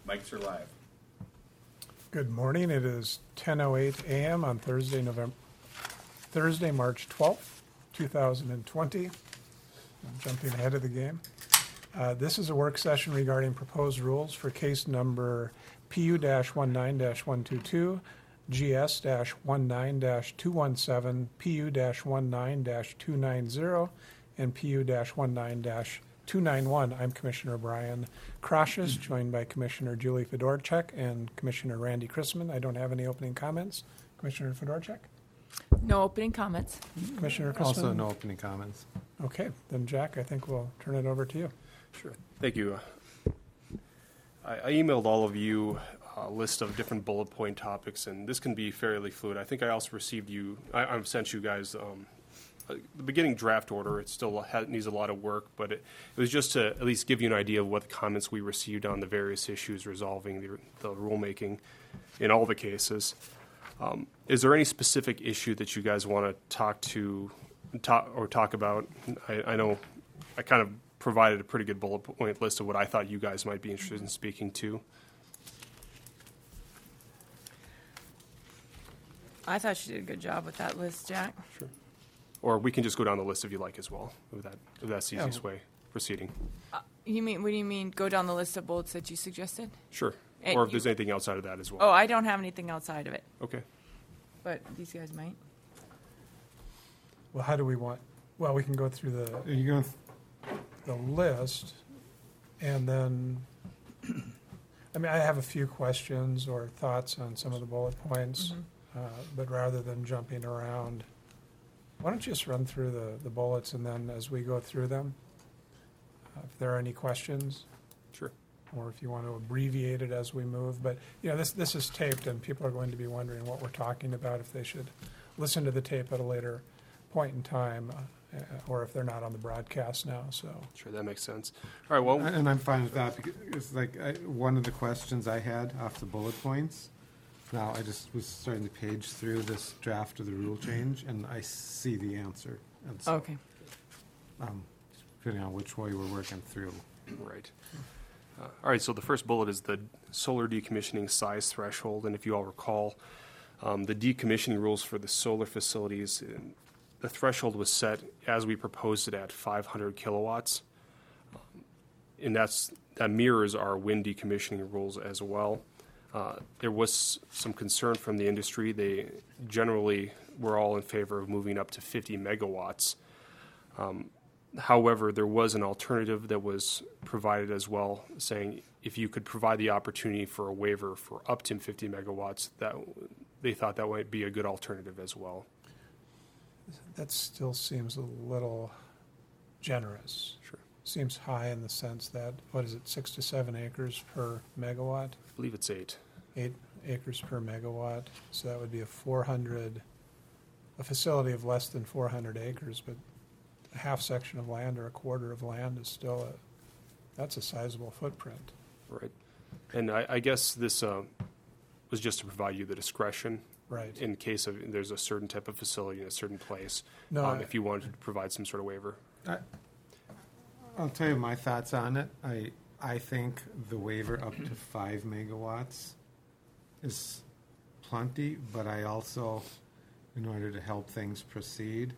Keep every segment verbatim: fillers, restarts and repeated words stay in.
Mics are live. Good morning. It is ten oh eight a.m. on Thursday, November, Thursday, March twelfth, two thousand twenty. I'm jumping ahead of the game. Uh, this is a work session regarding proposed rules for case number P U nineteen one twenty-two, G S nineteen two seventeen, P U nineteen two ninety, and P U nineteen two ninety-one. I'm Commissioner Brian Crosses, joined by Commissioner Julie Fedorchak and Commissioner Randy Chrisman. I don't have any opening comments. Commissioner Fedorchak? No opening comments. Commissioner Chrisman? Also no opening comments. Okay, then Jack, I think we'll turn it over to you. Sure. Thank you. I, I emailed all of you a list of different bullet point topics, and this can be fairly fluid. I think I also received you, I, I've sent you guys um, the beginning draft order. It still ha- needs a lot of work, but it, it was just to at least give you an idea of what the comments we received on the various issues resolving the, the rulemaking in all the cases. Um, is there any specific issue that you guys want to talk to talk, or talk about? I, I know I kind of provided a pretty good bullet point list of what I thought you guys might be interested in speaking to. I thought you did a good job with that list, Jack. Sure. Or we can just go down the list if you like as well. If, that, if that's the Yeah. easiest way proceeding. Uh, you mean, what do you mean, go down the list of bullets that you suggested? Sure. And or if you- there's anything outside of that as well. Oh, I don't have anything outside of it, Okay. but these guys might. Well, how do we want, well, we can go through the, Are you going? the list, and then, I mean, I have a few questions or thoughts on some of the bullet points, uh, but rather than jumping around, why don't you just run through the, the bullets, and then as we go through them, uh, if there are any questions, Sure. or if you want to abbreviate it as we move. But, you know, this, this is taped, and people are going to be wondering what we're talking about, if they should listen to the tape at a later point in time, uh, or if they're not on the broadcast now, so. Sure, that makes sense. All right, well, And I'm fine with that because it's like I, one of the questions I had off the bullet points. Now I just was starting to page through this draft of the rule change, and I see the answer. And so, Okay. um, depending on which way we're working through. right. Uh, all right, so the first bullet is the solar decommissioning size threshold. And if you all recall, um, the decommissioning rules for the solar facilities, uh, the threshold was set as we proposed it at five hundred kilowatts. Um, and that's, that mirrors our wind decommissioning rules as well. Uh, there was some concern from the industry. They generally were all in favor of moving up to fifty megawatts. Um, however, there was an alternative that was provided as well, saying if you could provide the opportunity for a waiver for up to fifty megawatts, that they thought that might be a good alternative as well. That still seems a little generous. Sure. Seems high in the sense that, what is it, six to seven acres per megawatt? I believe it's eight. Eight acres per megawatt, so that would be a four hundred, a facility of less than four hundred acres, but a half section of land or a quarter of land is still a, that's a sizable footprint. Right. And I, I guess this uh, was just to provide you the discretion Right. in case of there's a certain type of facility in a certain place, No, um, I- if you wanted to provide some sort of waiver. I, I'll tell you my thoughts on it. I I think the waiver up to five megawatts is plenty, but I also, in order to help things proceed,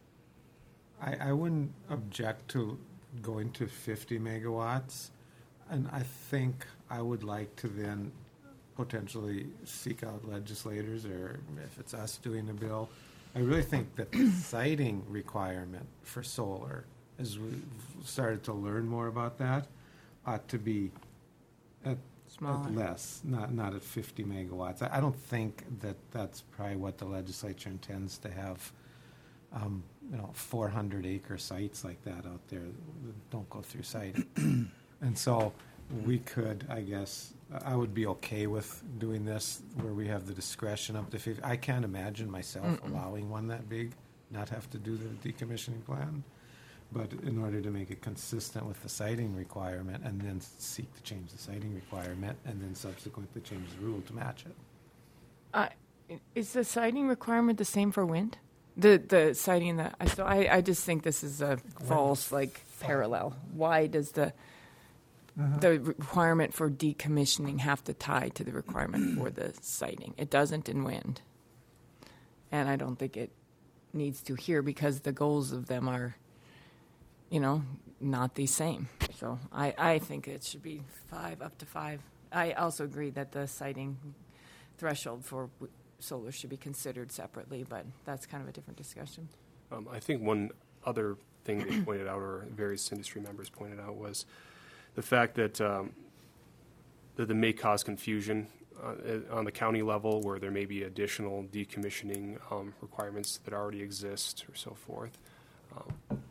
I, I wouldn't object to going to fifty megawatts, and I think I would like to then potentially seek out legislators, or if it's us doing a bill. I really think that the siting requirement for solar, as we've started to learn more about that, ought to be at, Smaller. at less, not not at fifty megawatts. I, I don't think that that's probably what the legislature intends to have. Um, you know, four hundred acre sites like that out there that don't go through siting, and so we could, I guess, I would be okay with doing this where we have the discretion up to fifty. I can't imagine myself Mm-mm. allowing one that big, not have to do the decommissioning plan. But in order to make it consistent with the siting requirement, and then seek to change the siting requirement, and then subsequently change the rule to match it. Uh, is the siting requirement the same for wind? The the siting that I so I, I just think this is a false like parallel. Why does the the requirement for decommissioning have to tie to the requirement for the siting. It doesn't in wind. And I don't think it needs to here because the goals of them are, you know, not the same. So I, I think it should be five, up to five. I also agree that the siting threshold for w- solar should be considered separately, but that's kind of a different discussion. Um, I think one other thing they pointed out, or various industry members pointed out, was the fact that um, that the may cause confusion uh, on the county level, where there may be additional decommissioning um, requirements that already exist, or so forth. Um,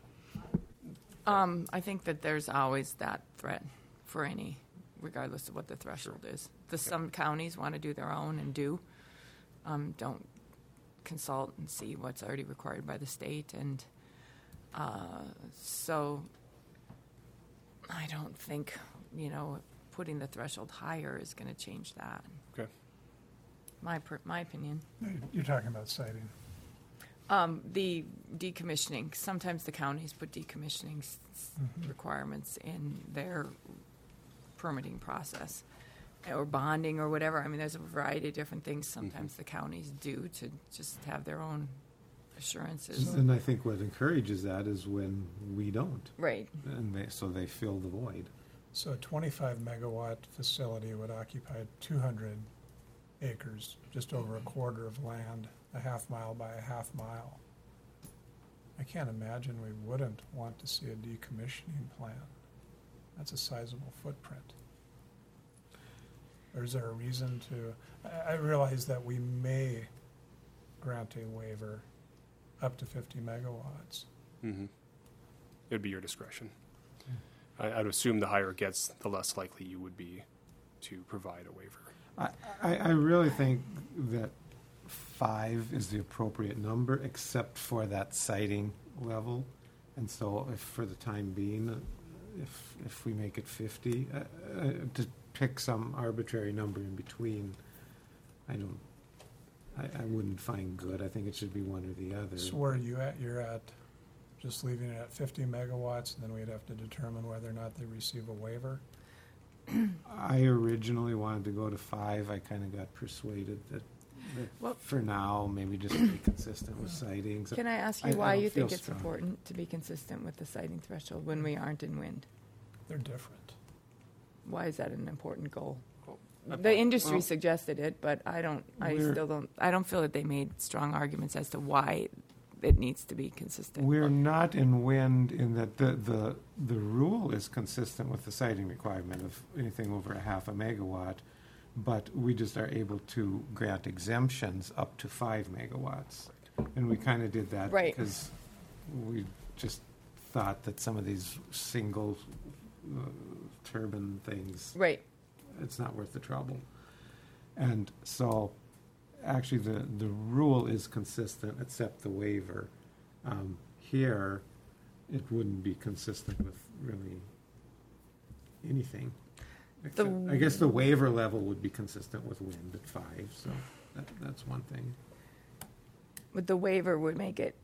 Um, I think that there's always that threat for any, regardless of what the threshold is. The some counties want to do their own and do, um, don't consult and see what's already required by the state, and uh, so I don't think, you know, putting the threshold higher is going to change that. okay. My per, my opinion. You're talking about siting. Um, the decommissioning, sometimes the counties put decommissioning s- s- requirements in their permitting process or bonding or whatever. I mean, there's a variety of different things sometimes the counties do to just have their own assurances. And I think what encourages that is when we don't, Right. and they, so they fill the void. So a twenty-five megawatt facility would occupy two hundred acres, just over a quarter of land, a half mile by a half mile. I can't imagine we wouldn't want to see a decommissioning plan. That's a sizable footprint. Or is there a reason to, I, I realize that we may grant a waiver up to fifty megawatts. Mm-hmm. It would be your discretion. I, I'd assume the higher it gets, the less likely you would be to provide a waiver. I, I, I really think that five is the appropriate number, except for that siting level. And so if for the time being, if, if we make it fifty, uh, uh, to pick some arbitrary number in between, I don't, I, I wouldn't find good. I think it should be one or the other. So where are you at? You're at just leaving it at fifty megawatts, and then we'd have to determine whether or not they receive a waiver? I originally wanted to go to five. I kind of got persuaded that, that Well- for now, maybe just be consistent with sightings. Can I ask I- you I why don't you think feel it's strong. important to be consistent with the siting threshold when we aren't in wind? They're different. Why is that an important goal? Well, The industry well, suggested it, but I don't, I we're- still don't, I don't feel that they made strong arguments as to why it needs to be consistent. We're not in wind in that the, the, the rule is consistent with the siting requirement of anything over a half a megawatt, but we just are able to grant exemptions up to five megawatts. And we kind of did that Right. because we just thought that some of these single uh, turbine things, Right. it's not worth the trouble. And so, actually, the, the rule is consistent, except the waiver. Um, here, it wouldn't be consistent with really anything. Except, I guess the waiver level would be consistent with wind at five, so that, that's one thing. But the waiver would make it,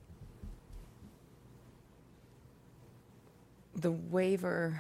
the waiver,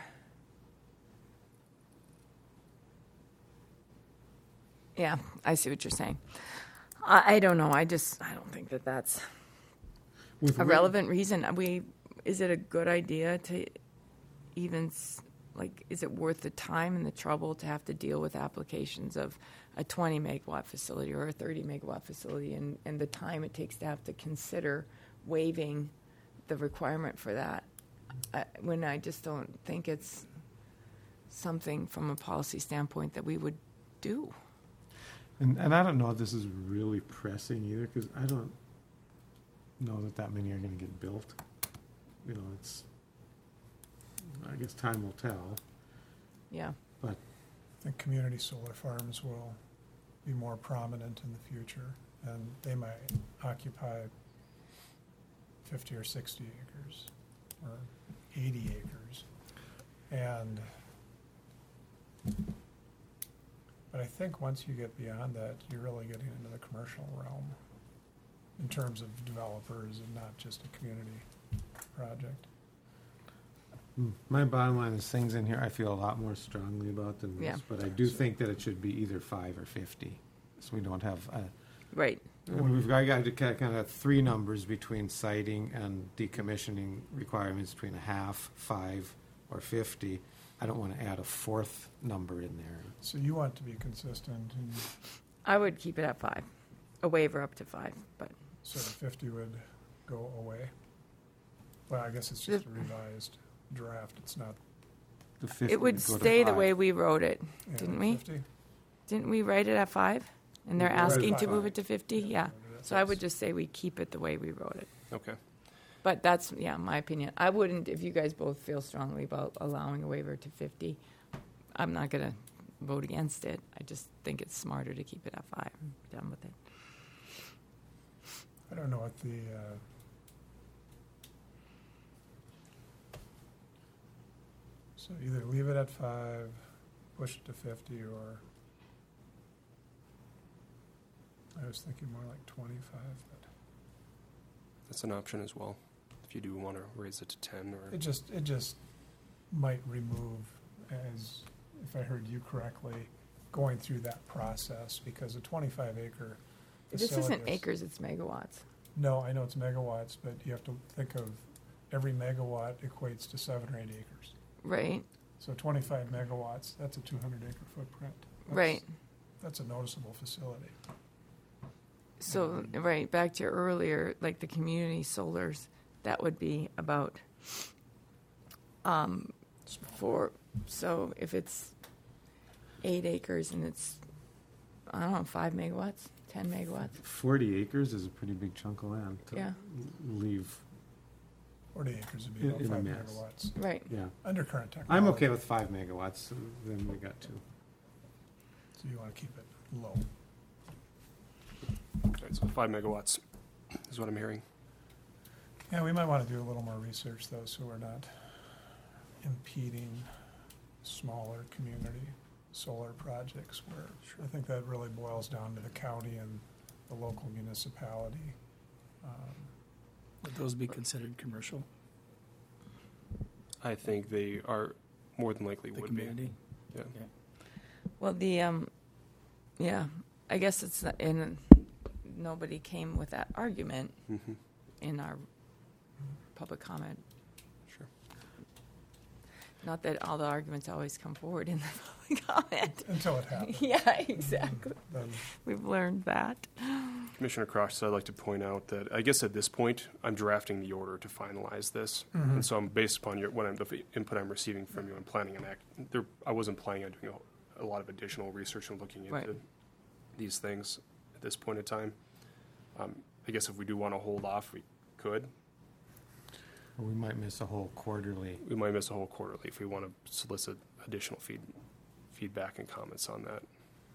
yeah, I see what you're saying. I, I don't know. I just, I don't think that that's With a wind- relevant reason. We, is it a good idea to even, s- like, is it worth the time and the trouble to have to deal with applications of a twenty megawatt facility or a thirty megawatt facility and, and the time it takes to have to consider waiving the requirement for that? I, when I just don't think it's something from a policy standpoint that we would do. And, and I don't know if this is really pressing either, because I don't know that that many are going to get built. You know, it's, I guess time will tell, Yeah. but I think community solar farms will be more prominent in the future, and they might occupy fifty or sixty acres, or eighty acres. And, but I think once you get beyond that, you're really getting into the commercial realm in terms of developers and not just a community project. My bottom line is things in here I feel a lot more strongly about than Yeah. this, but I do think that it should be either five or fifty. So we don't have, uh, Right. when we've got, got to kind of have three numbers between siting and decommissioning requirements between a half, five, or fifty. I don't want to add a fourth number in there. So you want to be consistent, and I would keep it at five, a waiver up to five, but so the fifty would go away? Well, I guess it's just a revised draft, it's not. The fifty it would go to stay the five. way we wrote it, yeah, didn't we? fifty? Didn't we write it at five? And they're We wrote it asking at to move five. it to fifty? Yeah. So I would just say we keep it the way we wrote it. Okay. But that's, yeah, my opinion. I wouldn't, if you guys both feel strongly about allowing a waiver to fifty, I'm not going to vote against it. I just think it's smarter to keep it at five. I'm done with it. I don't know what the, uh, so either leave it at five, push it to fifty, or I was thinking more like twenty-five, but That's an option as well, if you do want to raise it to ten or. it just, it just might remove, as, if I heard you correctly, going through that process, because a twenty-five acre This facility isn't is- acres, it's megawatts. No, I know it's megawatts, but you have to think of every megawatt equates to seven or eight acres. Right, So twenty-five megawatts, that's a two hundred acre footprint. That's- right. That's a noticeable facility. So, right, back to earlier, like the community solars, that would be about, um, for, so if it's eight acres and it's, I don't know, five megawatts, ten megawatts, Forty acres is a pretty big chunk of land to Yeah. l- leave. Forty acres would be In- about in a five mess. megawatts. right. Yeah. Under current technology. I'm okay with five megawatts, so then we got two. So you want to keep it low. All right, so five megawatts is what I'm hearing. Yeah, we might want to do a little more research though, so we're not impeding smaller community solar projects where I think that really boils down to the county and the local municipality. Um, Would those be considered commercial, I think they are more than likely the would community? be. Yeah. Okay. Well, the, um, yeah, I guess it's, not- and nobody came with that argument Mm-hmm. in our public comment. Sure. Not that all the arguments always come forward in the public comment. Until it happens. Yeah, exactly. Then We've learned that. Commissioner Cross, I'd like to point out that I guess at this point I'm drafting the order to finalize this, Mhm. and so I'm based upon your what I'm, the input I'm receiving from you and planning an act. There, I wasn't planning on doing a, a lot of additional research and looking into Right. these things at this point in time. Um, I guess if we do want to hold off, we could. Or we might miss a whole quarterly. We might miss a whole quarterly if we want to solicit additional feed, feedback and comments on that.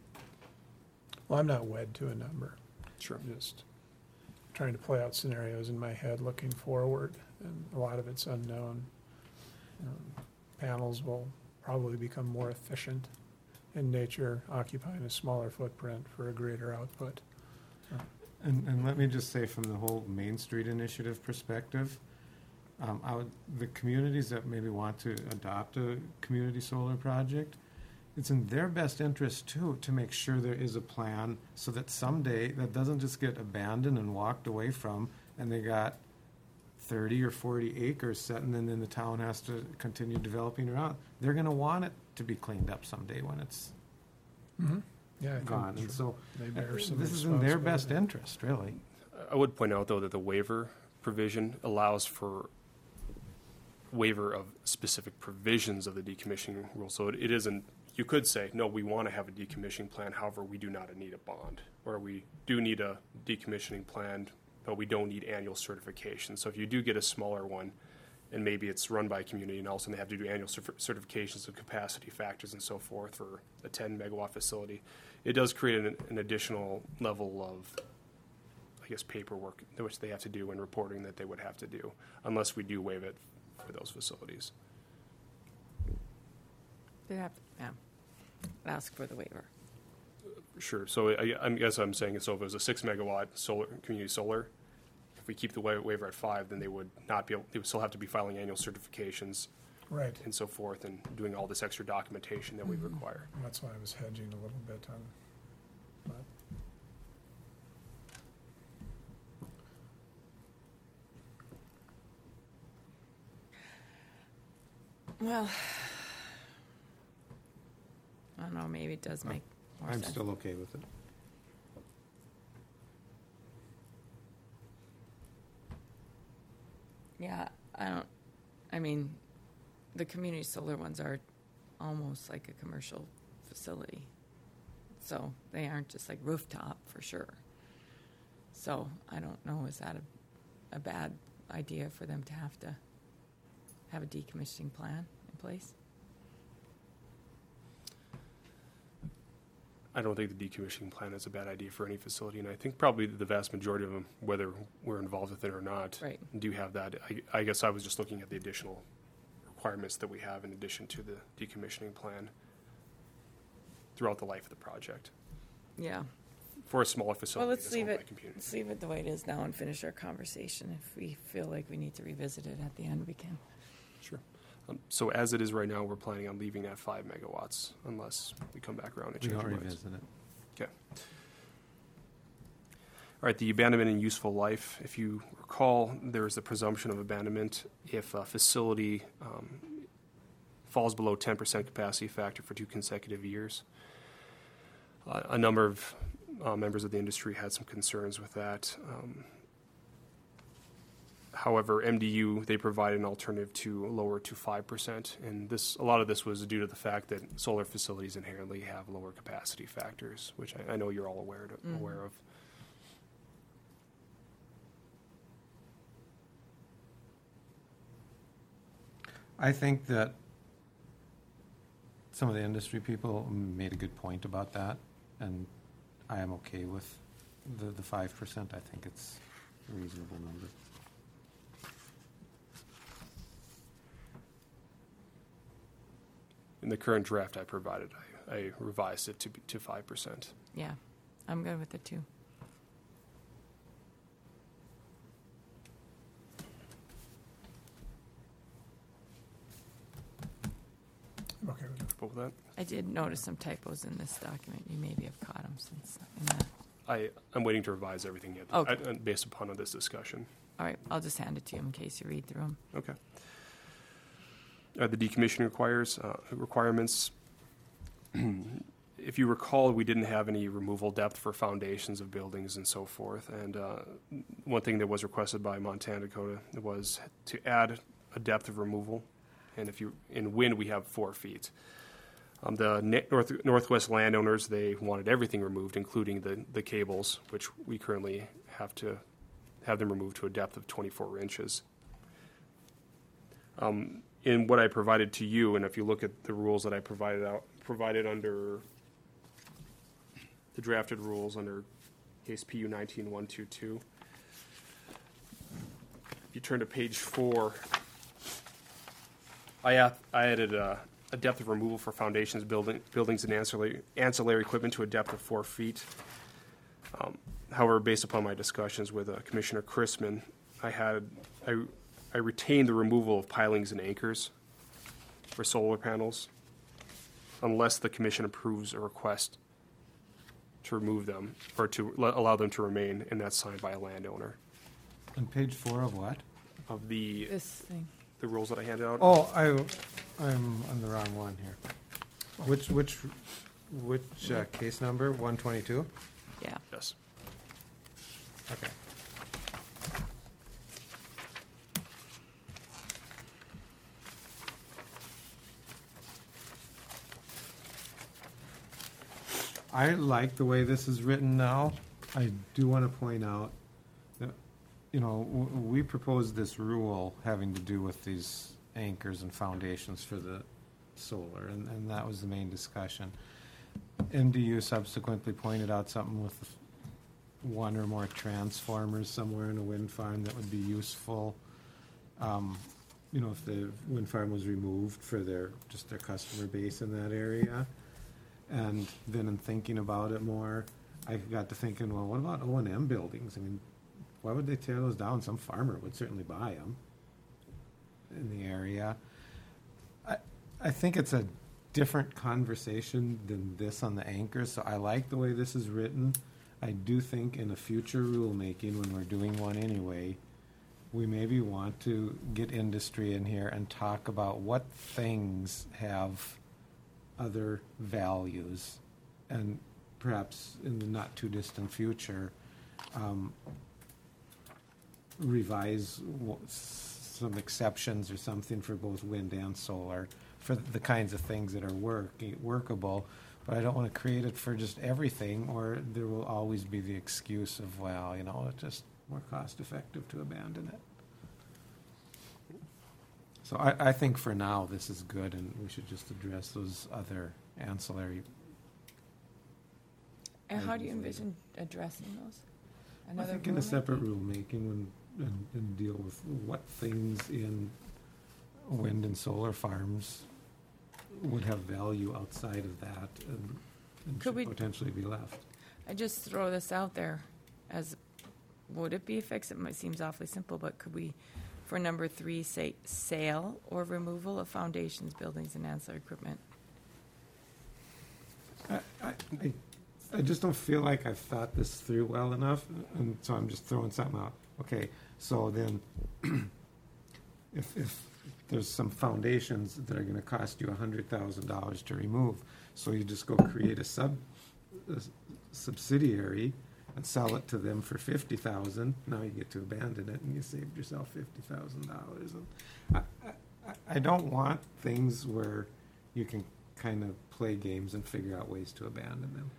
Well, I'm not wed to a number. Sure. I'm just trying to play out scenarios in my head, looking forward, and a lot of it's unknown. Um, Panels will probably become more efficient in nature, occupying a smaller footprint for a greater output. And, and let me just say, from the whole Main Street Initiative perspective, um, I would, the communities that maybe want to adopt a community solar project, it's in their best interest too to make sure there is a plan so that someday that doesn't just get abandoned and walked away from, and they got thirty or forty acres set, and then, then the town has to continue developing around. They're going to want it to be cleaned up someday when it's Mm-hmm. Yeah, I think gone, and so they uh, bear some this is in their best responsibility. interest, really. I would point out, though, that the waiver provision allows for waiver of specific provisions of the decommissioning rule. So it, it isn't, you could say, no, we want to have a decommissioning plan, however, we do not need a bond. Or we do need a decommissioning plan, but we don't need annual certification. So if you do get a smaller one, and maybe it's run by a community, and all of a sudden they have to do annual cer- certifications of capacity factors and so forth for a ten megawatt facility, it does create an, an additional level of, I guess, paperwork which they have to do and reporting that they would have to do, unless we do waive it for those facilities. They have to, yeah, ask for the waiver. Sure. So I, I guess I'm saying, so if it was a six megawatt solar community solar, if we keep the wa- waiver at five, then they would not be able, they would still have to be filing annual certifications Right. and so forth, and doing all this extra documentation that we require. That's why I was hedging a little bit on, but Well, I don't know, maybe it does make more I'm sense. still okay with it. Yeah, I don't, I mean, the community solar ones are almost like a commercial facility. So they aren't just like rooftop for sure. So I don't know, is that a, a bad idea for them to have to have a decommissioning plan in place? I don't think the decommissioning plan is a bad idea for any facility, and I think probably the vast majority of them, whether we're involved with it or not, Right. do have that. I, I guess I was just looking at the additional requirements that we have in addition to the decommissioning plan throughout the life of the project. Yeah. For a smaller facility Well, let's that's leave owned it, by community. let's leave it the way it is now and finish our conversation. If we feel like we need to revisit it at the end, we can. Sure. Um, so as it is right now, we're planning on leaving at five megawatts unless we come back around and We change don't our minds. revisit it. Okay. All right, the abandonment and useful life. If you recall, there is a presumption of abandonment if a facility um, falls below ten percent capacity factor for two consecutive years. Uh, a number of uh, members of the industry had some concerns with that. Um, However, M D U, they provide an alternative to lower to five percent, and this a lot of this was due to the fact that solar facilities inherently have lower capacity factors, which I, I know you're all aware to, Mhm. aware of. I think that some of the industry people made a good point about that, and I am okay with the, the five percent. I think it's a reasonable number. In the current draft I provided, I, I revised it to be, to five percent. Yeah, I'm good with it too. I'm okay with it. With that, I did notice some typos in this document. You maybe have caught them since in that. I I'm waiting to revise everything yet, Okay. I, based upon this discussion. All right, I'll just hand it to you in case you read through them. Okay. Uh, the decommissioning requires uh, requirements. If you recall, we didn't have any removal depth for foundations of buildings and so forth. And uh, one thing that was requested by Montana Dakota was to add a depth of removal. And if you in wind, we have four feet. Um, the ne- north, Northwest landowners, they wanted everything removed, including the, the cables, which we currently have to have them removed to a depth of twenty-four inches. Um, in what I provided to you, and if you look at the rules that I provided out, provided under the drafted rules under case P U nineteen one two two. If you turn to page four, I, add, I added a, a depth of removal for foundations, building, buildings, and ancillary, ancillary equipment to a depth of four feet. Um, however, based upon my discussions with uh, Commissioner Chrisman, I had I, I retained the removal of pilings and anchors for solar panels, unless the commission approves a request to remove them or to l- allow them to remain, and that's signed by a landowner. On page four of what? Of the This thing. the rules that I handed out. Oh, I, I'm on the wrong one here. Which, which, which uh, case number? one twenty-two? Yeah. Yes. Okay. I like the way this is written now. I do want to point out that, you know, w- we proposed this rule having to do with these anchors and foundations for the solar, and, and that was the main discussion. M D U subsequently pointed out something with one or more transformers somewhere in a wind farm that would be useful. Um, you know, if the wind farm was removed for their, just their customer base in that area. And then in thinking about it more, I got to thinking, well, what about O and M buildings? I mean, why would they tear those down? Some farmer would certainly buy them in the area. I think it's a different conversation than this on the anchors, so I like the way this is written. I do think in a future rulemaking, when we're doing one anyway, we maybe want to get industry in here and talk about what things have other values, and perhaps in the not too distant future, um, revise w- some exceptions or something for both wind and solar for the kinds of things that are work workable. But I don't want to create it for just everything, or there will always be the excuse of, well, you know, it's just more cost effective to abandon it. So I, I think for now this is good, and we should just address those other ancillary. And how do you items later. envision addressing those? I Another think in a rulemaking? separate rulemaking, when, and, and deal with what things in wind and solar farms would have value outside of that and, and Could should we- potentially be left. I just throw this out there as, would it be a fix? It might seems awfully simple, but could we, for number three, say sale or removal of foundations, buildings, and ancillary equipment? I, I, I- I just don't feel like I've thought this through well enough, and so I'm just throwing something out. Okay, so then, if, if there's some foundations that are gonna cost you a hundred thousand dollars to remove, so you just go create a sub, a s- subsidiary and sell it to them for fifty thousand, now you get to abandon it and you saved yourself fifty thousand dollars. I, I, I don't want things where you can kind of play games and figure out ways to abandon them.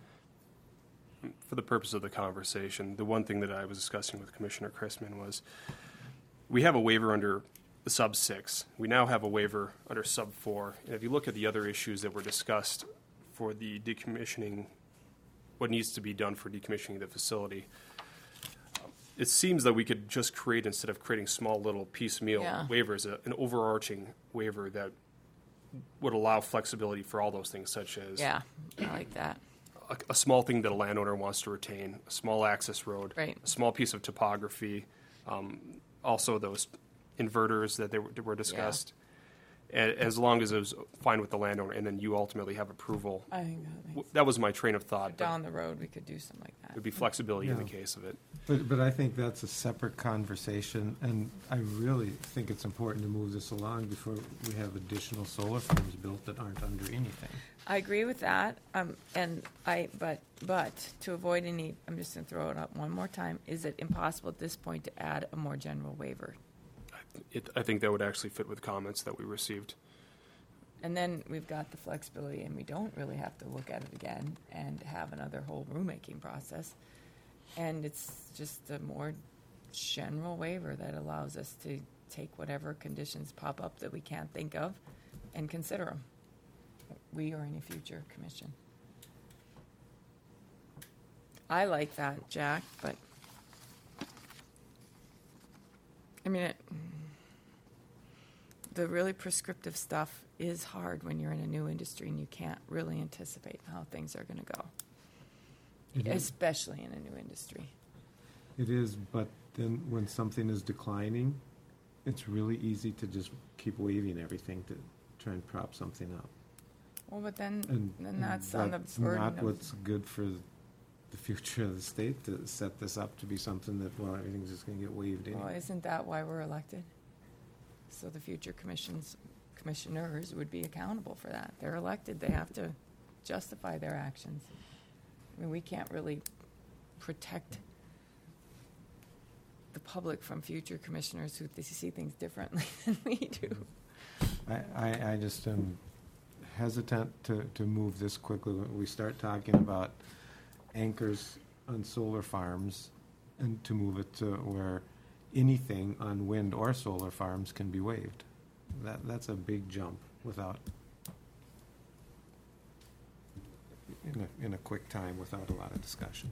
For the purpose of the conversation, the one thing that I was discussing with Commissioner Chrisman was we have a waiver under the sub six. We now have a waiver under sub four. And if you look at the other issues that were discussed for the decommissioning, what needs to be done for decommissioning the facility, um, it seems that we could just create, instead of creating small little piecemeal Yeah. waivers, a, an overarching waiver that would allow flexibility for all those things, such as Yeah, I like that. a, a small thing that a landowner wants to retain, a small access road, Right. a small piece of topography, um, also those inverters that they were, were discussed. A- As long as it was fine with the landowner, and then you ultimately have approval. I think that W- makes, That was my train of thought. but down the road, we could do something like that. There'd be flexibility in the Yeah. case of it. But, but I think that's a separate conversation, and I really think it's important to move this along before we have additional solar farms built that aren't under anything. I agree with that, um, and I, but, but to avoid any, I'm just gonna throw it up one more time, is it impossible at this point to add a more general waiver? It, I think that would actually fit with comments that we received. And then we've got the flexibility, and we don't really have to look at it again and have another whole rulemaking process. And it's just a more general waiver that allows us to take whatever conditions pop up that we can't think of and consider them, we or any future commission. I like that, Jack, but, I mean, it, the really prescriptive stuff is hard when you're in a new industry and you can't really anticipate how things are going to go, It is. especially in a new industry. It is, but then when something is declining, it's really easy to just keep waiving everything to try and prop something up. Well, but then, And, then and that's on the that's burden not of, what's good for the future of the state, to set this up to be something that, well, everything's just gonna get waived well, anyway. isn't that why we're elected? So the future commissions, commissioners would be accountable for that. They're elected, they have to justify their actions. I mean, we can't really protect the public from future commissioners who th- see things differently than we do. I, I, I just am hesitant to, to move this quickly. When we start talking about anchors on solar farms, and to move it to where anything on wind or solar farms can be waived. That, that's a big jump without, in a, in a quick time, without a lot of discussion.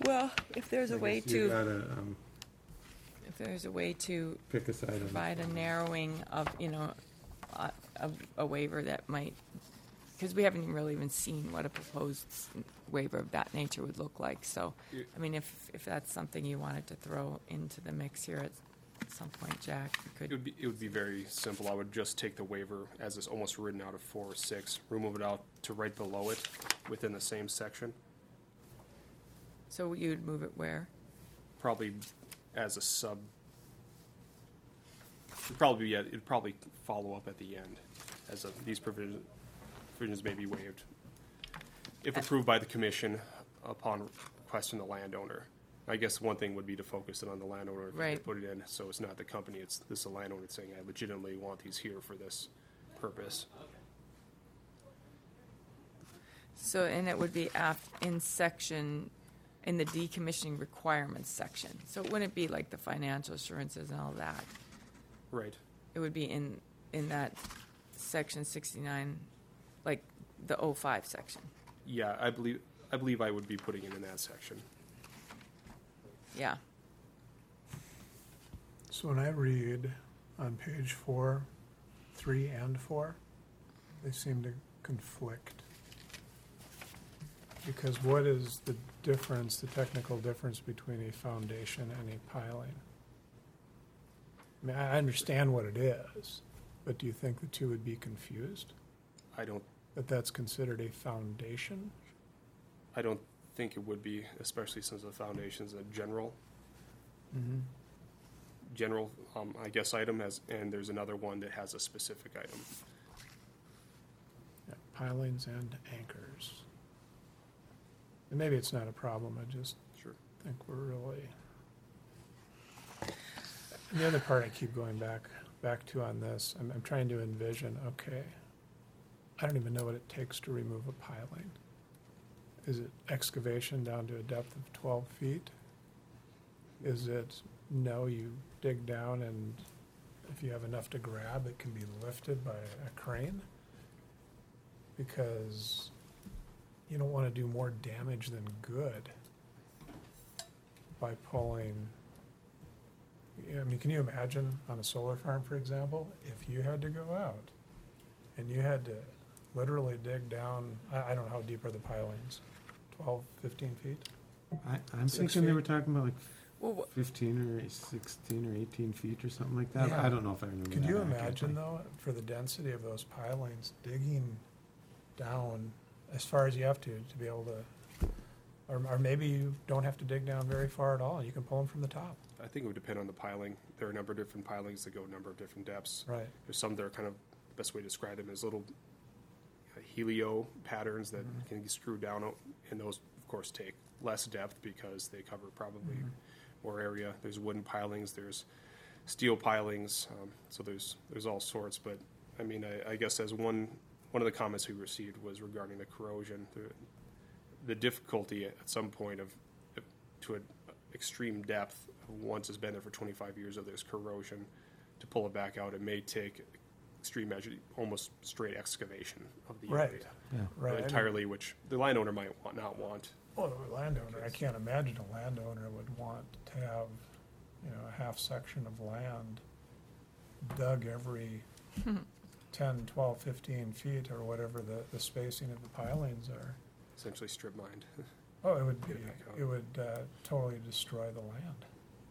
Well, if there's a I way guess you to, gotta, um, if there's a way to pick a side on provide a narrowing of, you know, a, a, a waiver that might, because we haven't really even seen what a proposed s- waiver of that nature would look like. So, Yeah. I mean, if, if that's something you wanted to throw into the mix here at some point, Jack, you It could. would be, it would be very simple. I would just take the waiver as it's almost written out of four or six, remove it out to right below it within the same section. So you'd move it where? Probably as a sub. It'd probably be, at- it'd probably follow up at the end as a, these provisions, provisions may be waived. If approved by the commission upon requesting the landowner. I guess one thing would be to focus it on the landowner if they Right. put it in, so it's not the company, it's this is the landowner saying, I legitimately want these here for this purpose. So, and it would be af, in section, in the decommissioning requirements section. So it wouldn't be like the financial assurances and all that. Right. It would be in, in that section sixty-nine, like the oh five section. Yeah, I believe, I believe I would be putting it in that section. Yeah. So when I read on page four, three and four, they seem to conflict. Because what is the difference, the technical difference between a foundation and a piling? I mean, I understand what it is, but do you think the two would be confused? I don't, That that's considered a foundation? I don't think it would be, especially since the foundation's a general, Mm-hmm. general, um, I guess, item has, and there's another one that has a specific item. Yeah, pilings and anchors. And maybe it's not a problem, I just Sure. think we're really. And the other part I keep going back, back to on this, I'm, I'm trying to envision, okay, I don't even know what it takes to remove a piling. Is it excavation down to a depth of twelve feet? Is it, no, you dig down and if you have enough to grab, it can be lifted by a crane? Because you don't want to do more damage than good by pulling. I mean, can you imagine on a solar farm, for example, if you had to go out and you had to literally dig down, I, I don't know how deep are the pilings, twelve, fifteen feet? I, I'm Six thinking they feet. were talking about like Well, wha- fifteen or sixteen or eighteen feet or something like that. Yeah. I don't know if I remember Could that you accurately. imagine though, for the density of those pilings, digging down as far as you have to, to be able to, or, or maybe you don't have to dig down very far at all, and you can pull them from the top. I think it would depend on the piling. There are a number of different pilings that go a number of different depths. Right. There's some that are kind of, best way to describe them is little uh, helio patterns that Mhm. can be screwed down, o- and those, of course, take less depth because they cover probably Mhm. more area. There's wooden pilings, there's steel pilings, um, so there's there's all sorts. But I mean, I, I guess as one one of the comments we received was regarding the corrosion, the, the difficulty at some point of of- to an extreme depth, once it's been there for twenty-five years, of there's corrosion, to pull it back out, it may take extreme measure, almost straight excavation of the Right. area Yeah. Right. I mean- entirely, which the landowner might want, not want. Well, the landowner, I can't imagine a landowner would want to have, you know, a half section of land dug every ten, twelve, fifteen feet or whatever the, the spacing of the pilings are. Essentially strip mined. Oh, it would be, Get it back out. it would uh, totally destroy the land.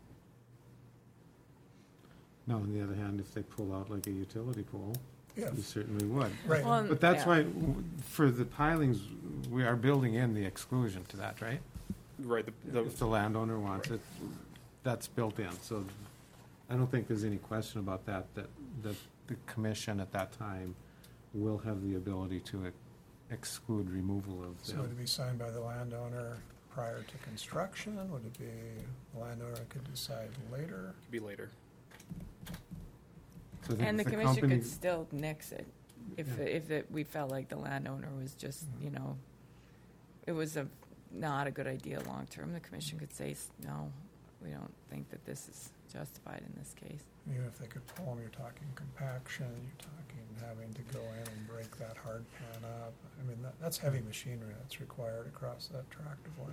No, on the other hand, if they pull out like a utility pole, Yeah, you certainly would. right. Well, But that's yeah. why, w- for the pilings, we are building in the exclusion to that, right? Right, the, the, If the landowner wants it, that's built in, so I don't think there's any question about that, that, that the commission at that time will have the ability to ex- exclude removal of So would them. it be signed by the landowner prior to construction? Would it be the landowner could decide later? could be later. So I think And the if commission company- could still nix it if, Yeah. if it, we felt like the landowner was just, you know, it was a, not a good idea long-term. The commission could say, s- no, we don't think that this is justified in this case. Even if they could pull them, you're talking compaction, you're talking having to go in and break that hard pan up. I mean, that, that's heavy machinery that's required across that tract of land.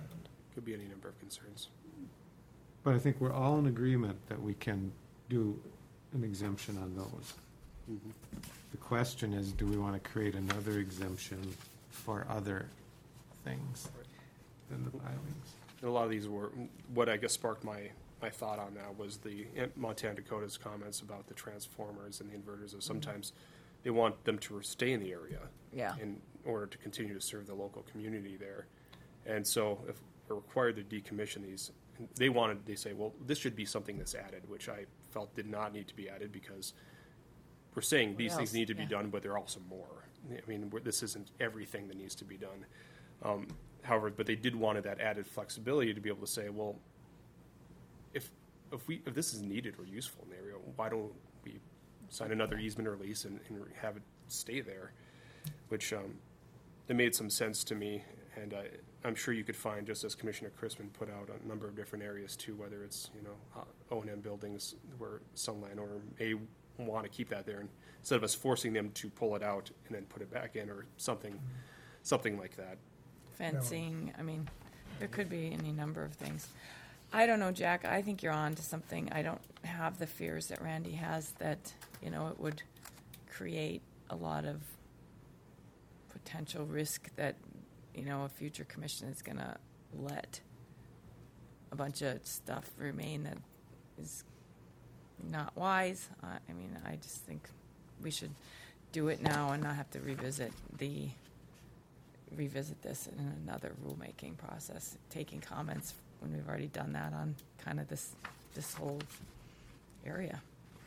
Could be any number of concerns. But I think we're all in agreement that we can do an exemption on those. Mm-hmm. The question is, do we want to create another exemption for other things than the pilings? And a lot of these were, what I guess sparked my, my thought on that was the Montana Dakota's comments about the transformers and the inverters, of sometimes they want them to stay in the area Yeah. in order to continue to serve the local community there. And so if we're required to decommission these, they wanted, they say, well, this should be something that's added, which I felt did not need to be added because we're saying these things else? need to be Yeah. done, but there are also more. I mean, we're- this isn't everything that needs to be done. Um, however, but they did wanted that added flexibility to be able to say, well, if if we if this is needed or useful in the area, why don't we sign another easement or lease and, and have it stay there? Which um, it made some sense to me, and I, I'm sure you could find, just as Commissioner Crispin put out, a number of different areas too, whether it's you know O and M buildings where some landowner may want to keep that there, and instead of us forcing them to pull it out and then put it back in or something, something like that. Fencing, I mean, there could be any number of things. I don't know, Jack, I think you're on to something. I don't have the fears that Randy has that, you know, it would create a lot of potential risk that, you know, a future commission is going to let a bunch of stuff remain that is not wise. Uh, I mean, I just think we should do it now and not have to revisit the revisit this in another rulemaking process, taking comments when we've already done that on kind of this this whole area.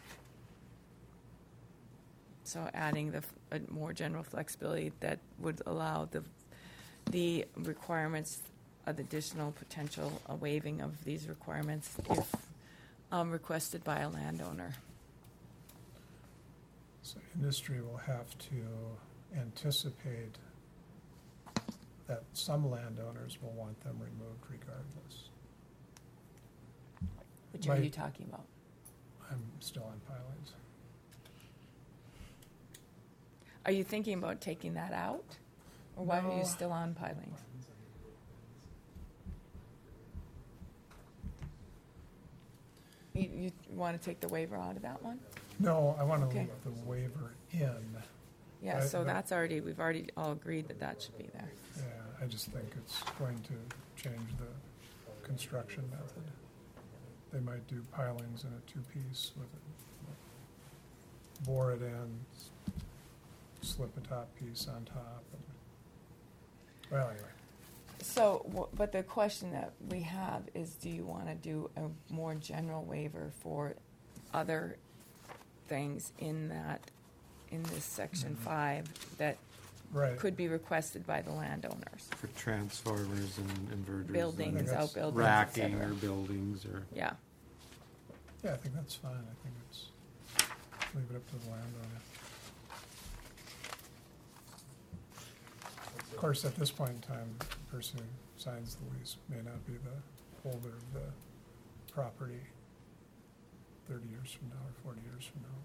So adding the f- a more general flexibility that would allow the the requirements of additional potential a waiving of these requirements if um, requested by a landowner. So industry will have to anticipate that some landowners will want them removed regardless. Which are Right. you talking about? I'm still on pilings. Are you thinking about taking that out? Or why are No. you still on pilings? You, you want to take the waiver out of that one? No, I want to Okay. leave the waiver in. Yeah, Right, so but- that's already, we've already all agreed that that should be there. Yeah, I just think it's going to change the construction method. They might do pilings in a two-piece with it. Bore it in, s- slip a top piece on top. and- Well, anyway, So, wh- but the question that we have is, do you want to do a more general waiver for other things in that, in this section five that right. could be requested by the landowners? For transformers and inverters. and Buildings, that's outbuildings, et Racking cetera. or buildings or. Yeah, Yeah, I think that's fine. I think it's, leave it up to the landowner. Of course, at this point in time, the person who signs the lease may not be the holder of the property thirty years from now or forty years from now.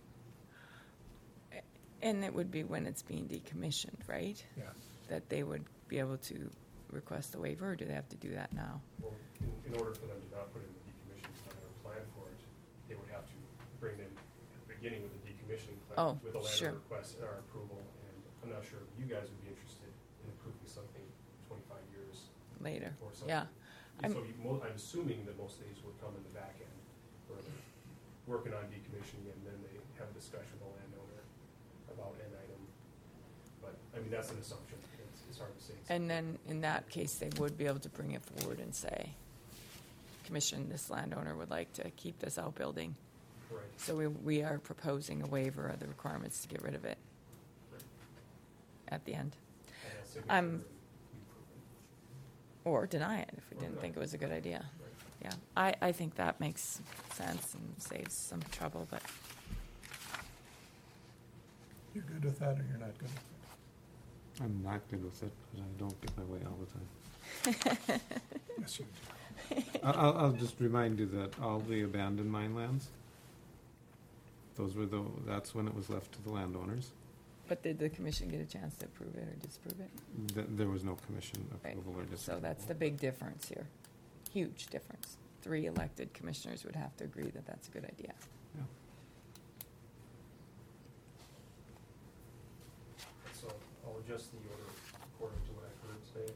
and it would be when it's being decommissioned, right? Yeah, That they would be able to request a waiver, or do they have to do that now? Well, in, in order for them to not put in the decommissioning plan or plan for it, they would have to bring it in at the beginning with the decommissioning plan. Oh, With a sure. landowner request or approval, and I'm not sure if you guys would be interested in approving something twenty-five years Later, or something. yeah. And I'm- so you, mo- I'm assuming that most of these would come in the back end, where they're working on decommissioning, and then they have a discussion with the landowner about an item. But, I mean, that's an assumption, it's, it's hard to say. And then, in that case, they would be able to bring it forward and say, Commission, this landowner would like to keep this outbuilding. Right, So we, we are proposing a waiver of the requirements to get rid of it right. at the end. And that signature I'm- would be proven. Or deny it if we Or didn't deny think it. it was a good idea. Right. Yeah, I, I think that makes sense and saves some trouble, but you're good with that or you're not good with it? I'm not good with it, because I don't get my way all the time. Yes, you do. I- I'll, I'll just remind you that all the abandoned mine lands, those were the, that's when it was left to the landowners. But did the commission get a chance to approve it or disapprove it? Th- There was no commission Right. approval or So disapproval. that's the big difference here. Huge difference. Three elected commissioners would have to agree that that's a good idea. Yeah. So I'll adjust the order according to what I heard today.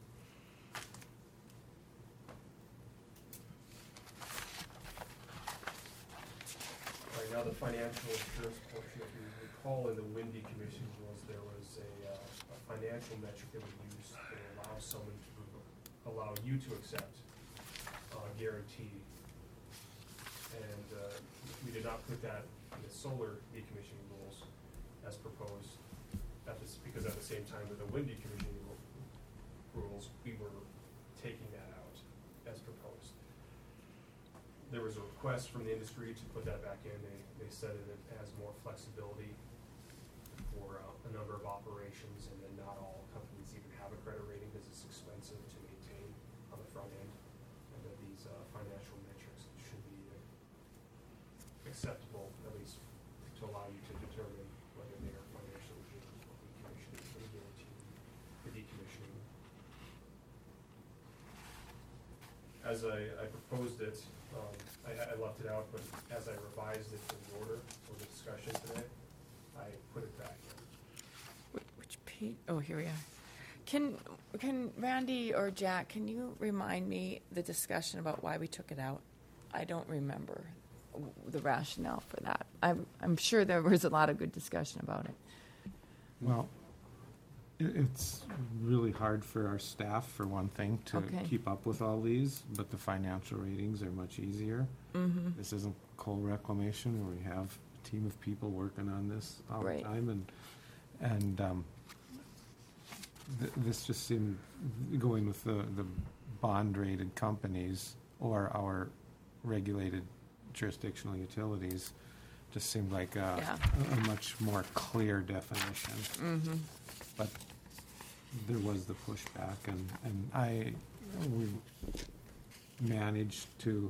All right, now the financial assurance portion. If you recall, in the Windy Commission rules, there was a, uh, a financial metric that we used that allows someone to, allow you to accept a guarantee. And uh, we did not put that in the solar decommissioning rules as proposed, at this, because at the same time with the wind decommissioning ru- rules, we were taking that out as proposed. There was a request from the industry to put that back in. They, they said that it has more flexibility for uh, a number of operations, and then not all companies even have a credit rating because it's expensive to maintain on the front end, and that these uh, financial metrics should be uh, acceptable, at least to allow you to determine whether they are financially decommissioning or guaranteed for decommissioning. As I, I proposed it, um, I, I left it out, but as I revised it for the order for the discussion today, I put it back in. Which, which page? Oh, here we are. Can, can Randy or Jack, can you remind me the discussion about why we took it out? I don't remember the rationale for that. I'm, I'm sure there was a lot of good discussion about it. Well, it, it's really hard for our staff, for one thing, to Okay. keep up with all these, but the financial ratings are much easier. Mm-hmm. This isn't coal reclamation where we have a team of people working on this all Right. the time, and and um, th- this just seemed, going with the, the bond-rated companies or our regulated jurisdictional utilities, just seemed like a, Yeah. a, a much more clear definition. Mm-hmm. But there was the pushback, and, and I, we managed to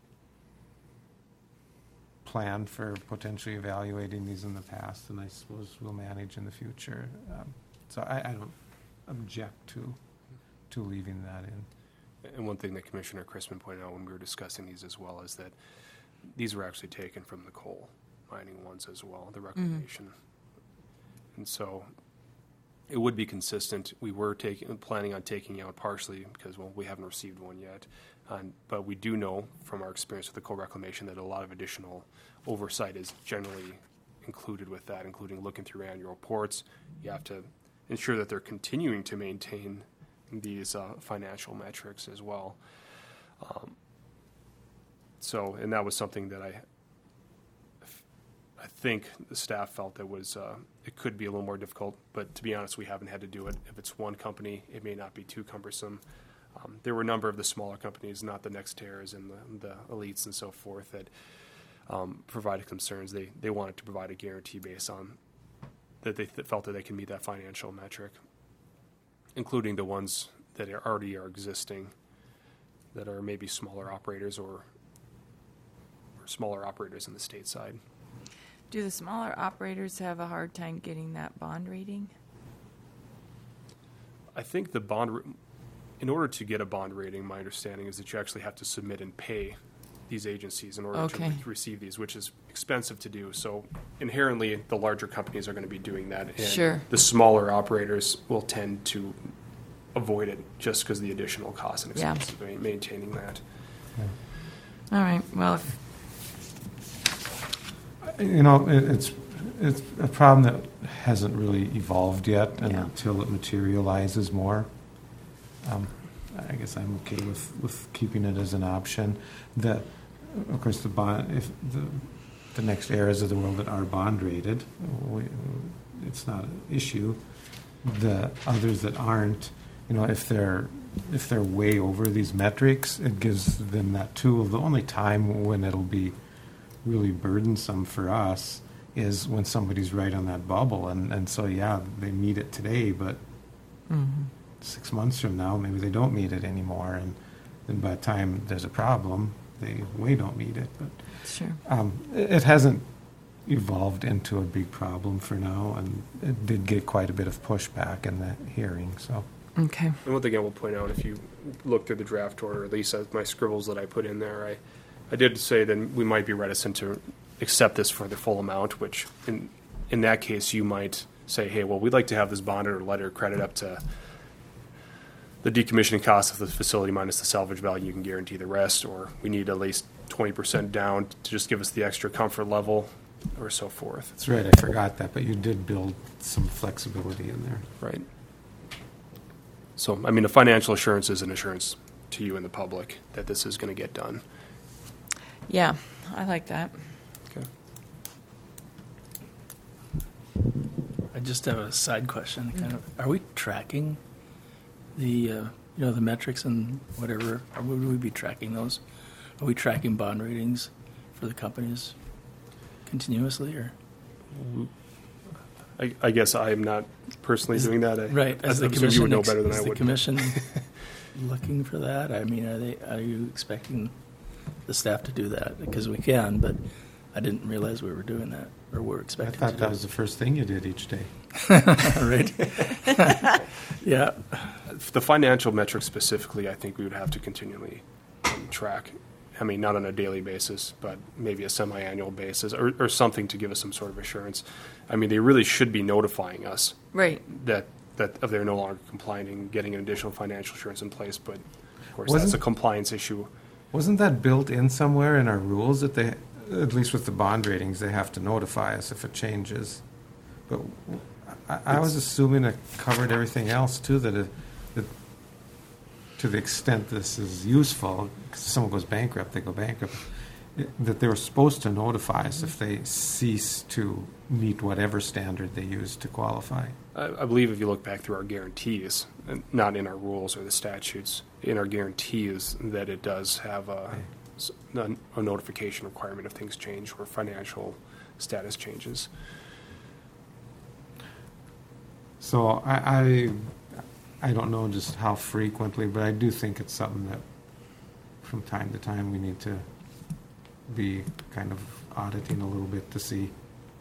plan for potentially evaluating these in the past, and I suppose we'll manage in the future. Um, So I, I don't object to, to leaving that in. And one thing that Commissioner Chrisman pointed out when we were discussing these as well is that these were actually taken from the coal mining ones as well, the reclamation. And so it would be consistent. We were taking, planning on taking out partially because, well, we haven't received one yet. Um, but we do know from our experience with the coal reclamation that a lot of additional oversight is generally included with that, including looking through annual reports. You have to ensure that they're continuing to maintain these uh, financial metrics as well. Um, so, and that was something that I, I think the staff felt that was, uh, it could be a little more difficult, but to be honest, we haven't had to do it. If it's one company, it may not be too cumbersome. Um, there were a number of the smaller companies, not the Nextairs and the, the Elites and so forth, that um, provided concerns. They they wanted to provide a guarantee based on that they th- felt that they can meet that financial metric, including the ones that are already are existing, that are maybe smaller operators or, or smaller operators in the state side. Do the smaller operators have a hard time getting that bond rating? I think the bond, r- in order to get a bond rating, my understanding is that you actually have to submit and pay these agencies in order Okay. to re- receive these, which is expensive to do. So inherently, the larger companies are going to be doing that. And Sure. the smaller operators will tend to avoid it just because of the additional cost and Yeah. expense of ma- maintaining that. All right, well, if, You know, it, it's it's a problem that hasn't really evolved yet, and Yeah. until it materializes more, um, I guess I'm okay with, with keeping it as an option. That, of course, the bond, if the the next eras of the world that are bond rated, we, it's not an issue. The others that aren't, you know, if they're if they're way over these metrics, it gives them that tool. The only time when it'll be really burdensome for us is when somebody's right on that bubble, and, and so yeah, they meet it today, but mm-hmm. six months from now maybe they don't meet it anymore, and then by the time there's a problem, they way don't meet it. But Sure. um, it, it hasn't evolved into a big problem for now, and it did get quite a bit of pushback in that hearing, so. Okay. And one thing I will point out, if you look through the draft order, at least as my scribbles that I put in there, I, I did say that we might be reticent to accept this for the full amount, which in, in that case, you might say, hey, well, we'd like to have this bonded or letter of credit up to the decommissioning cost of the facility minus the salvage value. You can guarantee the rest, or we need at least twenty percent down to just give us the extra comfort level, or so forth. That's right, I forgot that, but you did build some flexibility in there. Right. So, I mean, the financial assurance is an assurance to you and the public that this is going to get done. Yeah, I like that. Okay. I just have a side question. Kind of, are we tracking the, uh, you know, the metrics and whatever? Or would we be tracking those? Are we tracking bond ratings for the companies continuously, or? I, I guess I am not personally Is- doing that. I, Right, I as the assume you would commission, know ex- better than is I the would. commission looking for that? I mean, are they, are you expecting the staff to do that? Because we can, but I didn't realize we were doing that, or we're I expecting to thought do that was the first thing you did each day. Right. Yeah. The financial metrics specifically, I think we would have to continually um, track. I mean, not on a daily basis, but maybe a semi-annual basis, or, or something to give us some sort of assurance. I mean, they really should be notifying us Right. that, that if they're no longer complying and getting an additional financial assurance in place, but of course, Wasn't- that's a compliance issue. Wasn't that built in somewhere in our rules that they, at least with the bond ratings, they have to notify us if it changes? But I, I was assuming it covered everything else too, that it, that to the extent this is useful, 'cause if someone goes bankrupt, they go bankrupt, it- that they were supposed to notify us if they cease to meet whatever standard they use to qualify. I, I believe if you look back through our guarantees, and not in our rules or the statutes, in our guarantees, that it does have a, s- a- a notification requirement if things change or financial status changes. So I, I, I don't know just how frequently, but I do think it's something that from time to time we need to be kind of auditing a little bit to see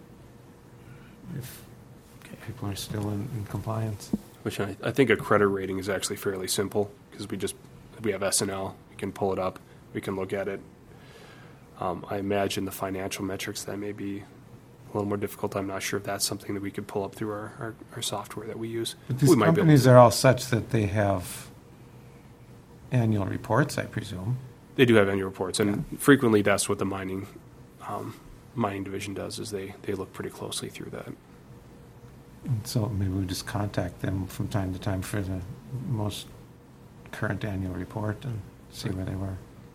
if people are still in, in compliance. Which I, I think a credit rating is actually fairly simple, because we just, we have S and L, we can pull it up, we can look at it. Um, I imagine the financial metrics, that may be a little more difficult. I'm not sure if that's something that we could pull up through our, our, our software that we use. But these We might be able companies to. are all such that they have annual reports, I presume. They do have annual reports, and frequently that's what the mining, um, mining division does, is they, they look pretty closely through that. And so maybe we just contact them from time to time for the most current annual report and see where they were.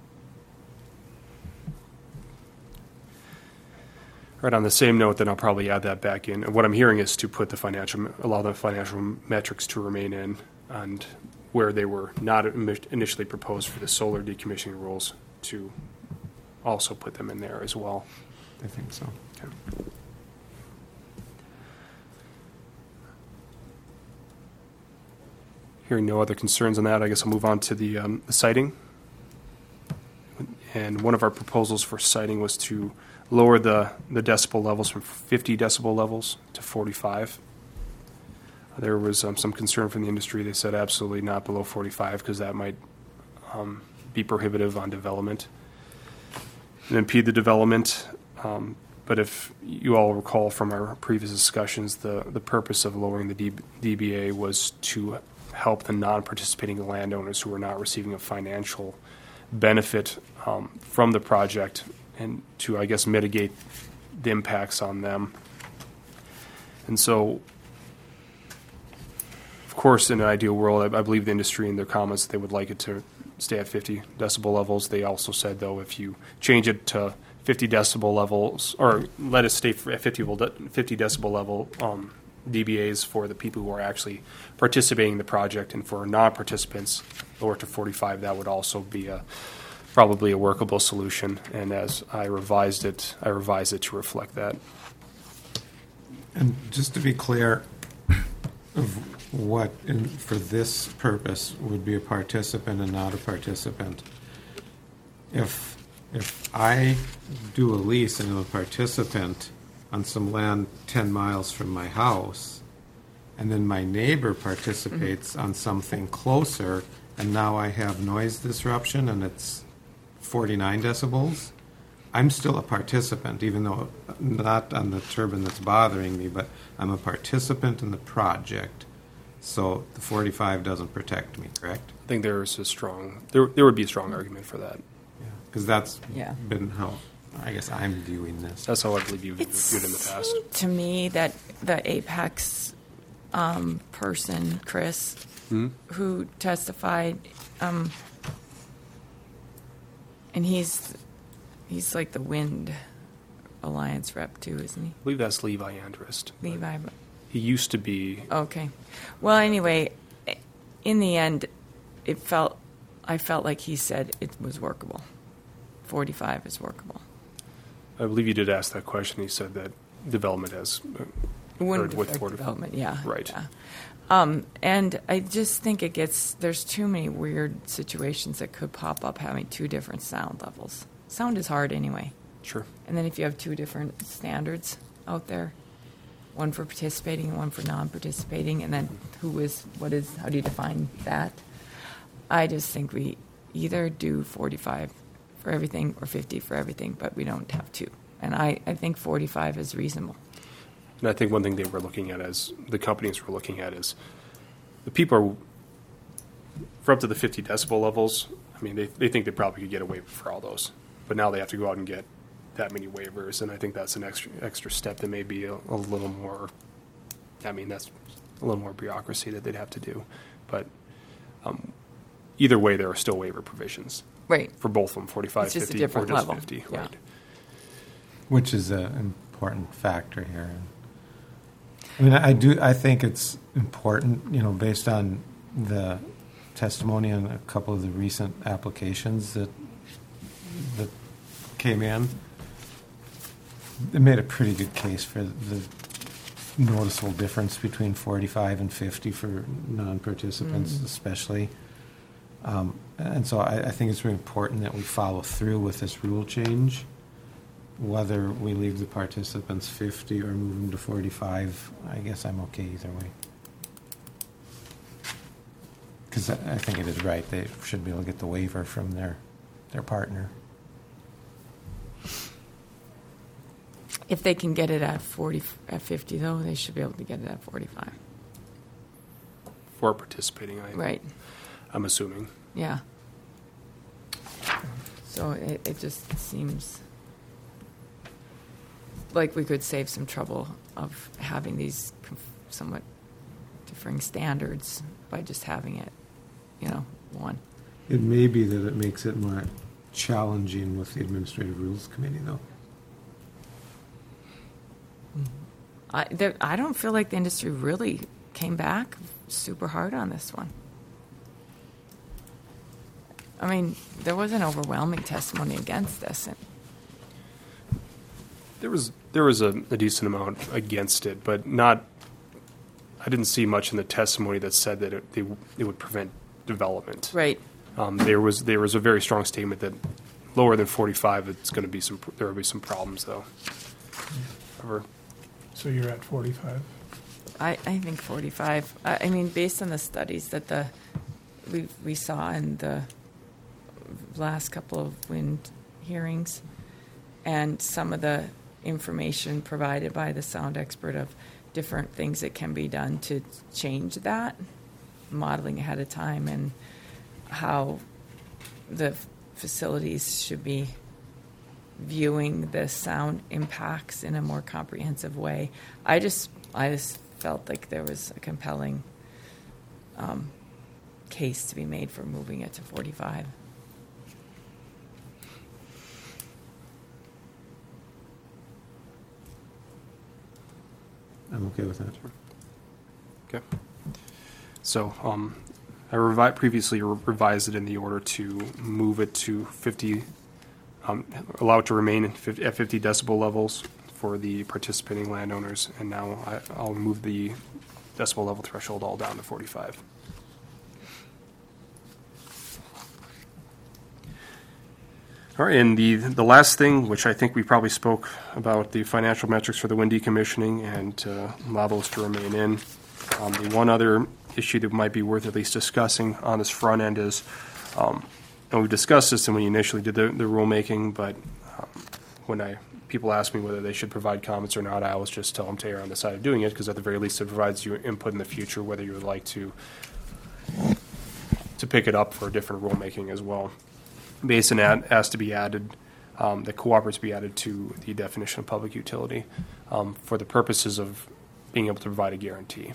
Right, on the same note, then I'll probably add that back in. And what I'm hearing is to put the financial, allow the financial metrics to remain in, and where they were not imi- initially proposed for the solar decommissioning rules, to also put them in there as well. I think so. Okay. Hearing no other concerns on that, I guess I'll move on to the, um, the siting. And one of our proposals for siting was to lower the, the decibel levels from fifty decibel levels to forty-five. There was um, some concern from the industry. They said absolutely not below forty-five, because that might um, be prohibitive on development and impede the development. Um, but if you all recall from our previous discussions, the, the purpose of lowering the D- DBA was to help the non-participating landowners who are not receiving a financial benefit um, from the project, and to, I guess, mitigate the impacts on them. And so, of course, in an ideal world, I, I believe the industry in their comments, they would like it to stay at fifty decibel levels. They also said, though, if you change it to fifty decibel levels, or let it stay at fifty, fifty decibel level um, D B As for the people who are actually participating in the project, and for non-participants, lower to forty-five, that would also be a probably a workable solution. And as I revised it, I revised it to reflect that. And just to be clear, of what, in, for this purpose, would be a participant and not a participant. If, if I do a lease and I'm a participant, on some land ten miles from my house, and then my neighbor participates on something closer, and now I have noise disruption and it's forty-nine decibels, I'm still a participant, even though not on the turbine that's bothering me, but I'm a participant in the project. So the forty-five doesn't protect me, correct? I think there's a strong, there, there would be a strong argument for that. Because that's Yeah. been how, I guess I'm viewing this. That's how I believe you've It viewed it in the past. seemed to me that the Apex um, person, Chris, Hmm? who testified, um, and he's he's like the Wind Alliance rep too, isn't he? I believe that's Levi Andrist. Levi. He used to be, Okay. Well, anyway, in the end, it felt I felt like he said it was workable. forty-five is workable. I believe you did ask that question. He said that development has, uh, It wouldn't Or with affect forty-five. development, yeah. Right. yeah. Um, and I just think it gets, there's too many weird situations that could pop up having two different sound levels. Sound is hard anyway. sure. And then if you have two different standards out there, one for participating and one for non-participating, and then who is, what is, how do you define that? I just think we either do forty-five for everything or fifty for everything, but we don't have two. And I, I think forty-five is reasonable. And I think one thing they were looking at as the companies were looking at is the people are for up to the fifty decibel levels. I mean, they, they think they probably could get a waiver for all those, but now they have to go out and get that many waivers. And I think that's an extra, extra step that may be a, a little more, I mean, that's a little more bureaucracy that they'd have to do. But um, either way, there are still waiver provisions Right. for both of them, forty-five, It's just a fifty, different or just level. fifty, Yeah. right? Which is an important factor here. I mean, I do, I think it's important, you know, based on the testimony on a couple of the recent applications that, that came in. It made a pretty good case for the noticeable difference between forty-five and fifty for non-participants, Mm. especially. Um, and so I, I think it's really important that we follow through with this rule change. Whether we leave the participants fifty or move them to forty-five, I guess I'm okay either way. Because I I think it is right, they should be able to get the waiver from their, their partner. If they can get it at forty, at fifty though, they should be able to get it at forty-five. For participating, I, Right, I'm assuming. yeah. So it, it just seems like we could save some trouble of having these conf- somewhat differing standards by just having it, you know, one. It may be that it makes it more challenging with the Administrative Rules Committee, though. I, there, I don't feel like the industry really came back super hard on this one. I mean, there was an overwhelming testimony against this. And There was there was a, a decent amount against it, but not. I didn't see much in the testimony that said that it, they, it would prevent development. right, Um, there was there was a very strong statement that lower than forty-five, it's going to be some there will be some problems though. However, So you're at forty-five? I, I think forty-five. I, I mean, based on the studies that the we we saw in the last couple of wind hearings, and some of the information provided by the sound expert of different things that can be done to change that, modeling ahead of time, and how the facilities should be viewing the sound impacts in a more comprehensive way. I just, I just felt like there was a compelling um, case to be made for moving it to forty-five. I'm okay with that. okay. So um, I revi- previously re- revised it in the order to move it to fifty, um, allow it to remain in fifty, at fifty decibel levels for the participating landowners, and now I, I'll move the decibel level threshold all down to forty-five. All right, and the, the last thing, which I think we probably spoke about, the financial metrics for the wind decommissioning, and uh, allow those to remain in. Um, the one other issue that might be worth at least discussing on this front end is, um, and we discussed this when we initially did the, the rulemaking, but um, when I people ask me whether they should provide comments or not, I always just tell them to err on the side of doing it, because at the very least it provides you input in the future, whether you would like to to pick it up for different rulemaking as well. Basin ad, has to be added, um, the cooperates be added to the definition of public utility um, for the purposes of being able to provide a guarantee.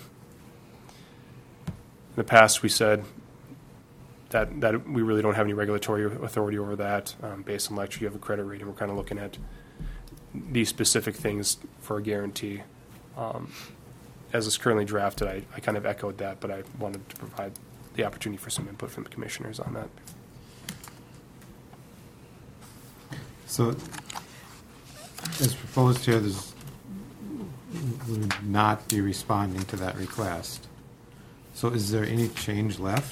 In the past, we said that, that we really don't have any regulatory authority over that. Um, based on electric, you have a credit rating. We're kind of looking at these specific things for a guarantee. Um, as it's currently drafted, I, I kind of echoed that, but I wanted to provide the opportunity for some input from the commissioners on that. So, as proposed here, there's, we would not be responding to that request. So is there any change left?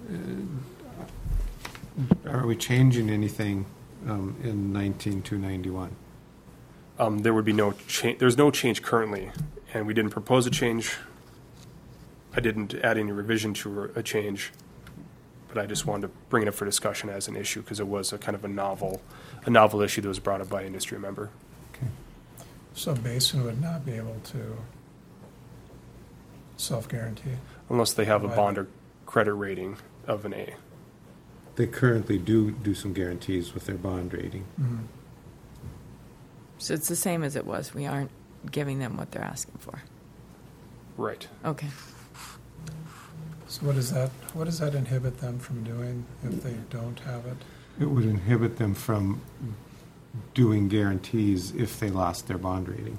Uh, Are we changing anything um, in nineteen two ninety-one? Um, there would be no change. There's no change currently, and we didn't propose a change. I didn't add any revision to a change, but I just wanted to bring it up for discussion as an issue because it was a kind of a novel, a novel issue that was brought up by an industry member. Okay. So Basin would not be able to self-guarantee. Unless they have a Right. bond or credit rating of an A. They currently do do some guarantees with their bond rating. Mm-hmm. So it's the same as it was. We aren't giving them what they're asking for. Right. Okay. So what does that, what does that inhibit them from doing if they don't have it? It would inhibit them from doing guarantees if they lost their bond rating.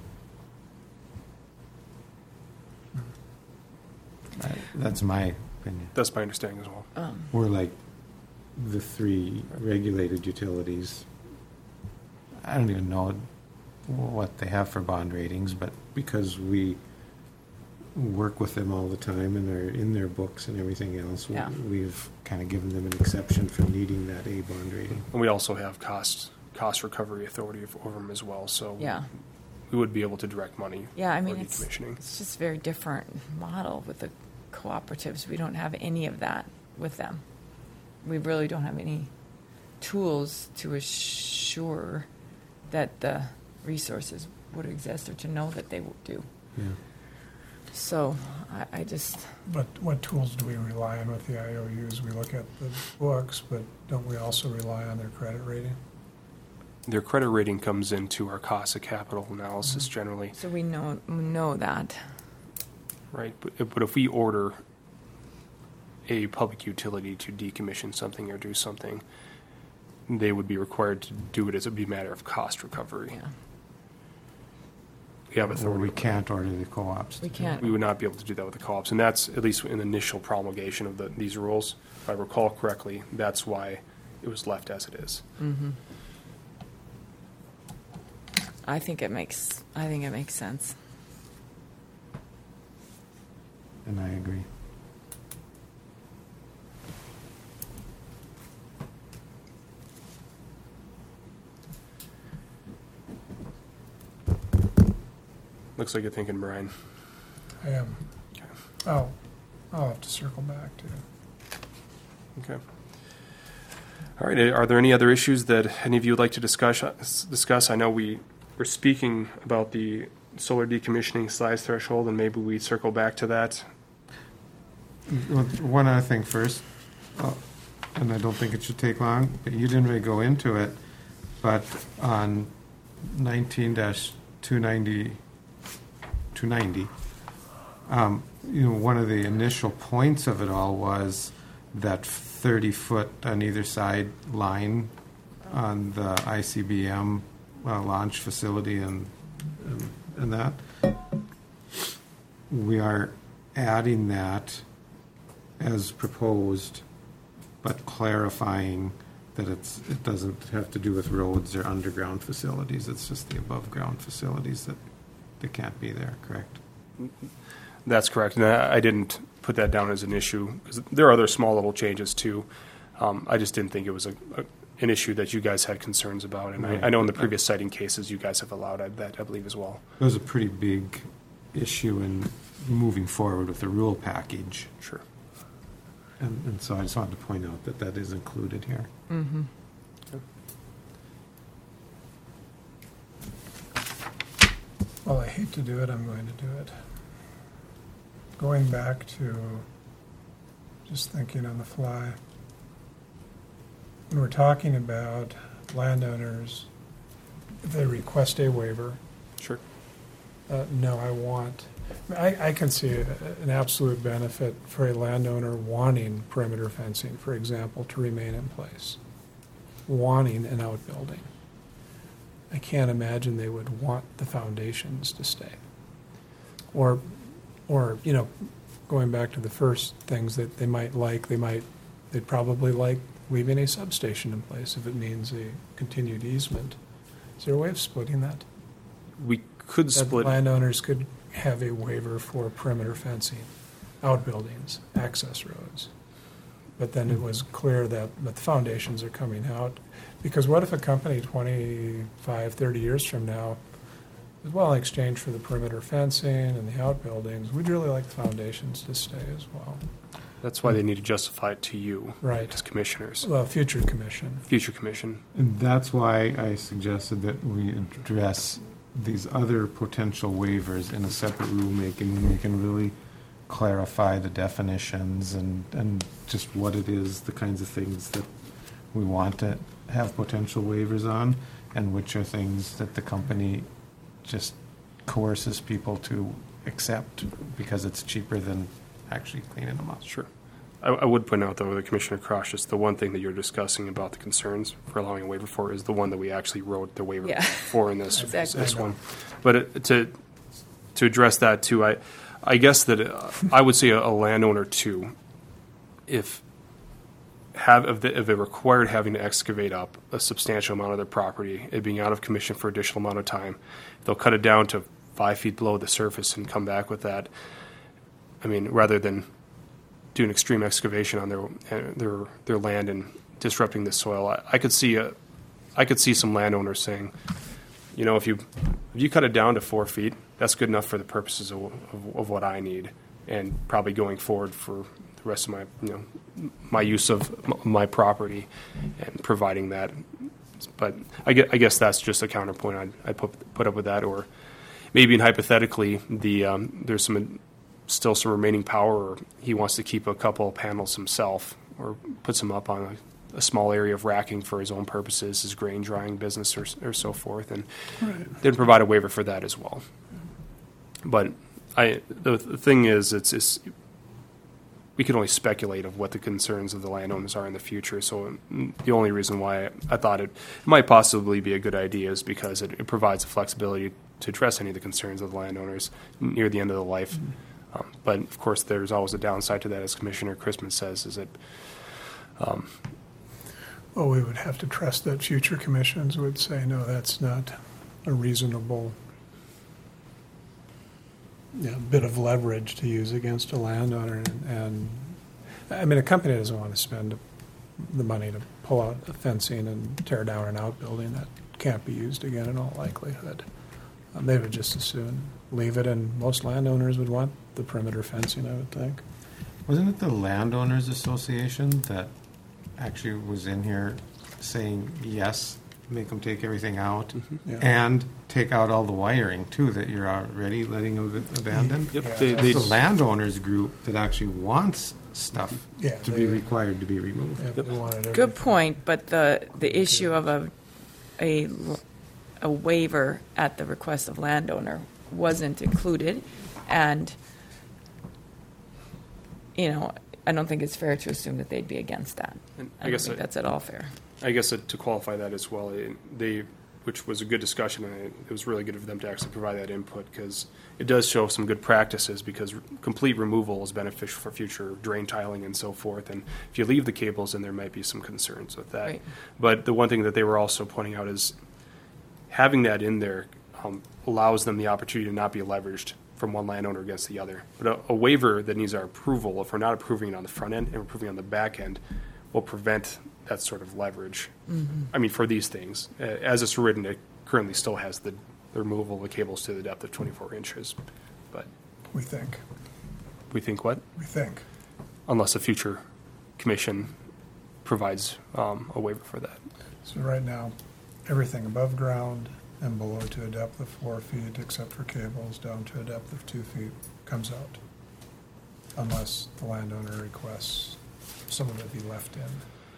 I- That's my opinion. That's my understanding as well. Um, We're like the three regulated utilities. I don't even know what they have for bond ratings, but because we work with them all the time and are in their books and everything else, we- Yeah. we've kind of given them an exception for needing that A bond rating. And we also have cost cost recovery authority over them as well, so yeah. we would be able to direct money Yeah, I mean, for it's, decommissioning. it's just a very different model with the cooperatives. We don't have any of that with them. We really don't have any tools to assure that the resources would exist or to know that they will do. Yeah. So I, I just, But what tools do we rely on with the I O Us? We look at the books, but don't we also rely on their credit rating? Their credit rating comes into our cost of capital analysis generally, so we know, we know that. right? But, but if we order a public utility to decommission something or do something, they would be required to do it as a be matter of cost recovery. Yeah. We have Or authority. we over that. can't order the co-ops. to We do can't. We would not be able to do that with the co-ops, and that's at least in the initial promulgation of the, these rules. If I recall correctly, that's why it was left as it is. Mm-hmm. I think it makes, I think it makes sense. it. And I agree. Looks like you're thinking, Brian. I am. Okay. Oh, I'll have to circle back to it. Okay. All right. Are there any other issues that any of you would like to discuss? Discuss. I know we were speaking about the solar decommissioning size threshold, and maybe we circle back to that. Well, one other thing first, uh, and I don't think it should take long, but you didn't really go into it, but on nineteen two ninety, two ninety, um, you know, one of the initial points of it all was that thirty-foot on either side line on the I C B M uh, launch facility and, and, and that. We are adding that as proposed, but clarifying that it's, it doesn't have to do with roads or underground facilities. It's just the above-ground facilities that, that can't be there, correct? That's correct, and I, I didn't put that down as an issue because there are other small little changes too. Um, I just didn't think it was a, a an issue that you guys had concerns about, and I, I know in the previous citing cases, you guys have allowed that, I believe, as well. It was a pretty big issue in moving forward with the rule package. Sure. And, and so I just wanted to point out that that is included here. Mm-hmm. Well, I hate to do it, I'm going to do it. Going back to, just thinking on the fly, when we're talking about landowners, if they request a waiver, Sure. uh, no, I want, I, I can see a- an absolute benefit for a landowner wanting perimeter fencing, for example, to remain in place, wanting an outbuilding. I can't imagine they would want the foundations to stay. Or, or, you know, going back to the first things that they might like, they might, they'd probably like leaving a substation in place if it means a continued easement. Is there a way of splitting that? We could That split. landowners could have a waiver for perimeter fencing, outbuildings, access roads. But then it was clear that, but the foundations are coming out. Because what if a company twenty-five, thirty years from now, says, well, in exchange for the perimeter fencing and the outbuildings, we'd really like the foundations to stay as well. That's why they need to justify it to you, Right. as commissioners, Well, future commission. future commission. And that's why I suggested that we address these other potential waivers in a separate rulemaking. We can really clarify the definitions and, and just what it is, the kinds of things that we want to have potential waivers on, and which are things that the company just coerces people to accept because it's cheaper than actually cleaning them up. Sure. I, I would point out, though, that Commissioner Krosh, just the one thing that you're discussing about the concerns for allowing a waiver for is the one that we actually wrote the waiver Yeah. for in this, Exactly. this one. But it, to to address that too, I I guess that uh, I would say a, a landowner too, if have if, they, if they're required having to excavate up a substantial amount of their property, it being out of commission for additional amount of time, they'll cut it down to five feet below the surface and come back with that. I mean, rather than do an extreme excavation on their their their land and disrupting the soil, I, I could see a, I could see some landowners saying, you know, if you if you cut it down to four feet, that's good enough for the purposes of, of, of what I need, and probably going forward for the rest of my you know my use of m- my property and providing that. But I guess, I guess that's just a counterpoint. I'd, I'd put put up with that, or maybe in hypothetically, the um, there's some. still some remaining power, or he wants to keep a couple of panels himself, or puts them up on a, a small area of racking for his own purposes, his grain drying business, or, or so forth, and Right. then provide a waiver for that as well. But I, the, the thing is, it's, it's we can only speculate of what the concerns of the landowners are in the future. So mm, the only reason why I, I thought it might possibly be a good idea is because it, it provides the flexibility to address any of the concerns of the landowners near the end of the life. Mm-hmm. Um, but of course, there's always a downside to that, as Commissioner Christman says, is that um, Well, we would have to trust that future commissions would say, no, that's not a reasonable yeah, bit of leverage to use against a landowner. And, and I mean, a company doesn't want to spend the money to pull out a fencing and tear down an outbuilding that can't be used again in all likelihood. Um, they would just as soon leave it, and most landowners would want the perimeter fencing, I would think. Wasn't it the Landowners Association that actually was in here saying, yes, make them take everything out, Yeah. and take out all the wiring, too, that you're already letting them abandon? yep, Yeah, they, That's they, the landowners group that actually wants stuff Yeah, to they- be required to be removed. Yeah, they wanted Good everything. point, but the, the issue of a, a, a waiver at the request of landowner wasn't included, and, you know, I don't think it's fair to assume that they'd be against that. And I I don't guess think I- that's at all fair. I guess that to qualify that as well, eh, they, which was a good discussion, and it, it was really good of them to actually provide that input, because it does show some good practices, because complete removal is beneficial for future drain tiling and so forth, and if you leave the cables, then there might be some concerns with that. Right. But the one thing that they were also pointing out is having that in there um, allows them the opportunity to not be leveraged from one landowner against the other. But a, a waiver that needs our approval, if we're not approving it on the front end and we're approving it on the back end, will prevent that sort of leverage. I mean, for these things, Uh, as it's written, it currently still has the, the removal of the cables to the depth of twenty-four inches. But We think, we think what? we think. Unless a future commission provides um, a waiver for that. So right now, everything above ground and below to a depth of four feet, except for cables, down to a depth of two feet, comes out. Unless the landowner requests some of it be left in.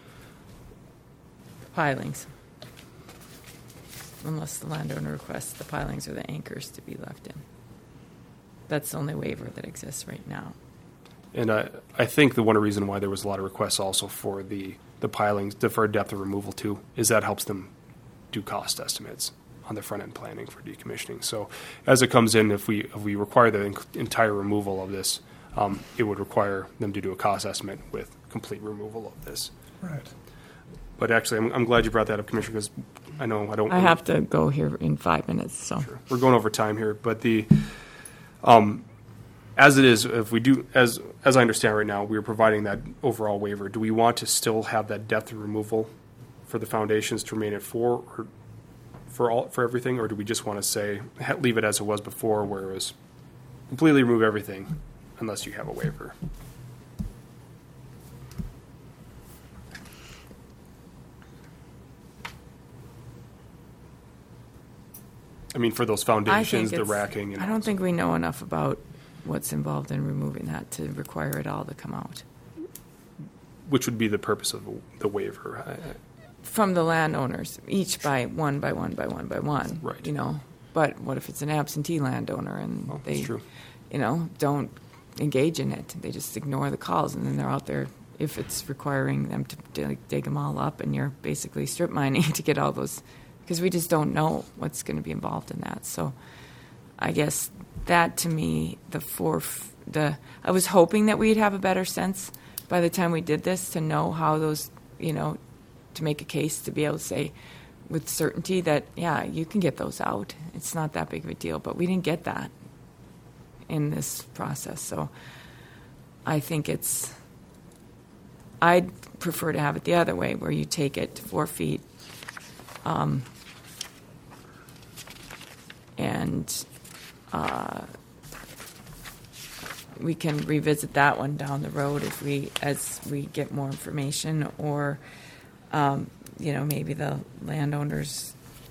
Pilings. Unless the landowner requests the pilings or the anchors to be left in. That's the only waiver that exists right now. And I, I think the one reason why there was a lot of requests also for the, the pilings, deferred depth of removal too, is that helps them do cost estimates on the front end planning for decommissioning. So as it comes in, if we, if we require the en- entire removal of this, um, it would require them to do a cost estimate with complete removal of this. Right. But actually, I'm, I'm glad you brought that up, Commissioner, because I know I don't. I have to go here in five minutes, so. Sure. We're going over time here, but the, um, as it is, if we do, as as I understand right now, we're providing that overall waiver. Do we want to still have that depth of removal for the foundations to remain at four, or for all for everything, or do we just want to say ha- leave it as it was before, where it was completely remove everything unless you have a waiver? I mean, for those I foundations, think the it's- racking. And I don't think we know enough about what's involved in removing that to require it all to come out. Which would be the purpose of the waiver. I- I- From the landowners, each by one by one by one by one. Right. You know, but what if it's an absentee landowner and Well, they, that's true. you know, don't engage in it? They just ignore the calls, and then they're out there. If it's requiring them to dig, dig them all up, and you're basically strip mining to get all those, because we just don't know what's going to be involved in that. So, I guess that to me, the four, the I was hoping that we'd have a better sense by the time we did this to know how those, you know, to make a case to be able to say with certainty that, yeah, you can get those out. It's not that big of a deal. But we didn't get that in this process. So I think it's, I'd prefer to have it the other way, where you take it to four feet um, and uh, we can revisit that one down the road if we, as we get more information, or um, you know, maybe the landowners.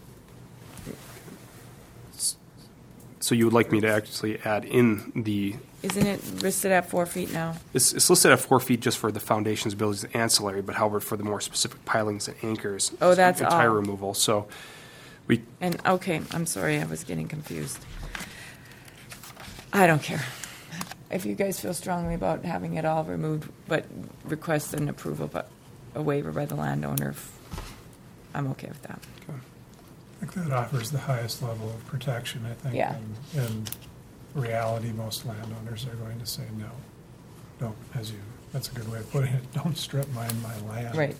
So you would like me to actually add in the, Isn't it listed at four feet now? it's, it's listed at four feet just for the foundations, buildings, and ancillary, but however, for the more specific pilings and anchors. Oh, that's entire all. removal. So we, And okay, I'm sorry, I was getting confused. I don't care. If you guys feel strongly about having it all removed, but request an approval, but a waiver by the landowner, I'm okay with that. I think that offers the highest level of protection, I think. Yeah. And in reality, most landowners are going to say, no, don't, as you, that's a good way of putting it, don't strip mine my land. Right.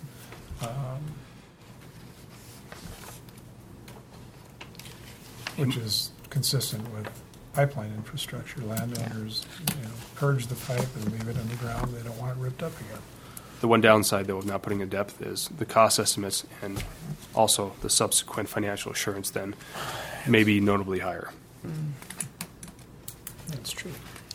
Which is consistent with pipeline infrastructure. Landowners, you know, purge the pipe and leave it underground. They don't want it ripped up again. the one downside, though, of not putting a depth is the cost estimates and also the subsequent financial assurance then may be notably higher. That's true.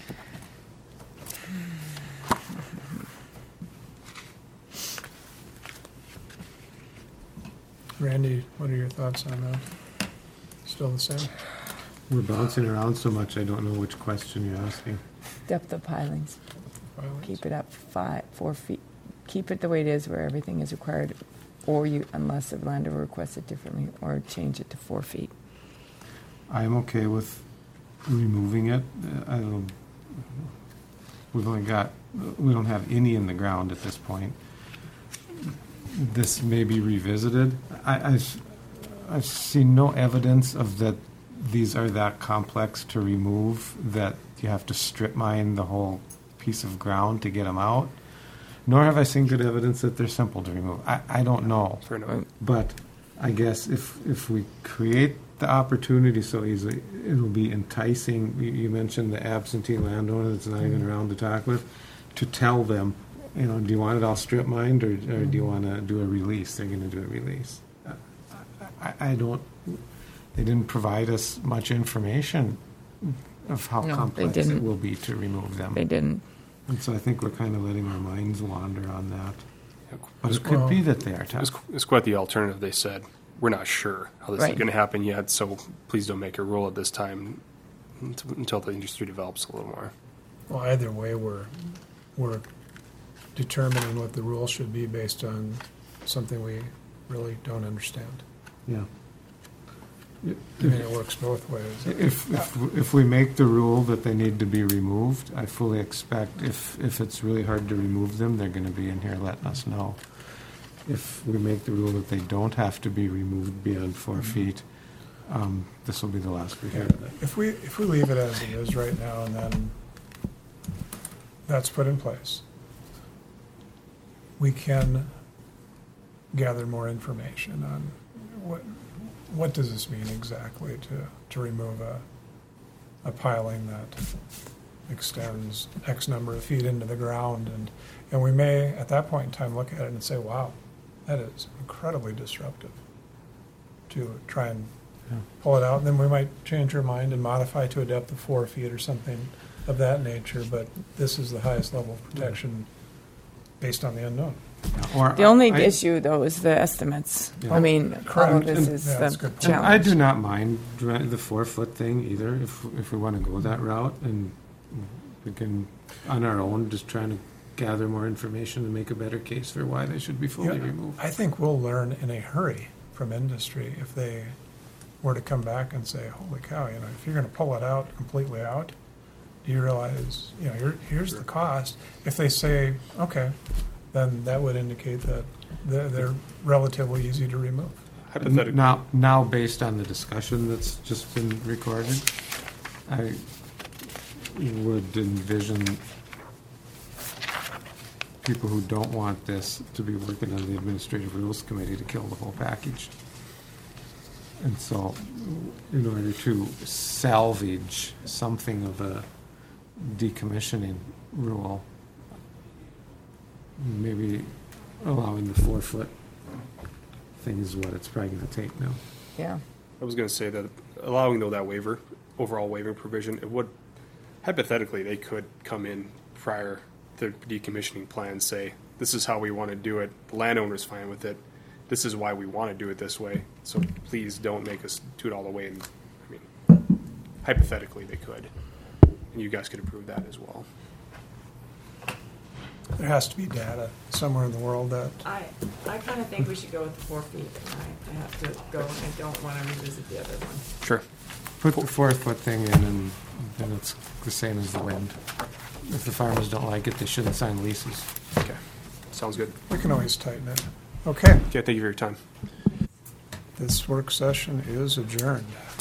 Randy, what are your thoughts on that? Still the same? We're bouncing around so much, I don't know which question you're asking. Depth of pilings. Filings? Keep it up five, four feet. Keep it the way it is, where everything is required, or you, unless the landowner requests it differently, or change it to four feet. I'm okay with removing it. Uh, I don't, we've only got, we don't have any in the ground at this point. This may be revisited. I, I've, I've seen no evidence of that these are that complex to remove, that you have to strip mine the whole piece of ground to get them out. Nor have I seen good evidence that they're simple to remove. I, I don't know. Fair enough. But I guess if, if we create the opportunity so easily, it'll be enticing. You, you mentioned the absentee landowner that's not even around to talk with, to tell them, you know, do you want it all strip mined, or, or do you want to do a release? They're going to do a release. Uh, I, I don't, they didn't provide us much information of how No, they complex it didn't. will be to remove them. They didn't. And so I think we're kind of letting our minds wander on that. Yeah, But it could be that they are It's, tough. it's quite the alternative. They said, we're not sure how this Right. is going to happen yet, so please don't make a rule at this time unt- until the industry develops a little more. Well, either way, we're, we're determining what the rules should be based on something we really don't understand. Yeah. I mean, it works both ways. If, if, if we make the rule that they need to be removed, I fully expect if, if it's really hard to remove them, they're gonna be in here letting us know. If we make the rule that they don't have to be removed beyond four feet, um, this will be the last we hear of it. If we, if we leave it as it is right now, and then that's put in place, we can gather more information on what, what does this mean exactly to, to remove a, a piling that extends X number of feet into the ground, and, and we may, at that point in time, look at it and say, wow, that is incredibly disruptive, to try and Yeah. pull it out, and then we might change our mind and modify to a depth of four feet or something of that nature, but this is the highest level of protection based on the unknown. Or The only I- issue, though, is the estimates. Yeah. I mean, all Correct. of this And- is yeah, that's a the good point. And I challenge. do not mind dra- the four-foot thing either, if, if we want to go that route, and we can, on our own, just trying to gather more information and make a better case for why they should be fully Yeah, removed. I think we'll learn in a hurry from industry if they were to come back and say, holy cow, you know, if you're gonna pull it out, completely out, do you realize, you know, here, here's the cost. If they say, okay, then that would indicate that they're, they're relatively easy to remove. Hypothetically, Now, now, based on the discussion that's just been recorded, I would envision people who don't want this to be working on the Administrative Rules Committee to kill the whole package. And so, in order to salvage something of a decommissioning rule, maybe allowing the four-foot thing is what it's probably gonna take now. Yeah. I was going to say that allowing though that waiver, overall waiver provision, it would hypothetically they could come in prior to the decommissioning plan, say this is how we want to do it. The landowner's fine with it. This is why we want to do it this way. So please don't make us do it all the way. And I mean, hypothetically they could, and you guys could approve that as well. There has to be data somewhere in the world that, I, I kind of think we should go with the four feet, and I, I have to go, and I don't want to revisit the other one. Sure. Put the four-foot thing in, and then it's the same as the wind. If the farmers don't like it, they shouldn't sign leases. Okay. Sounds good. we can always tighten it. Okay, Okay. Thank you for your time. this work session is adjourned.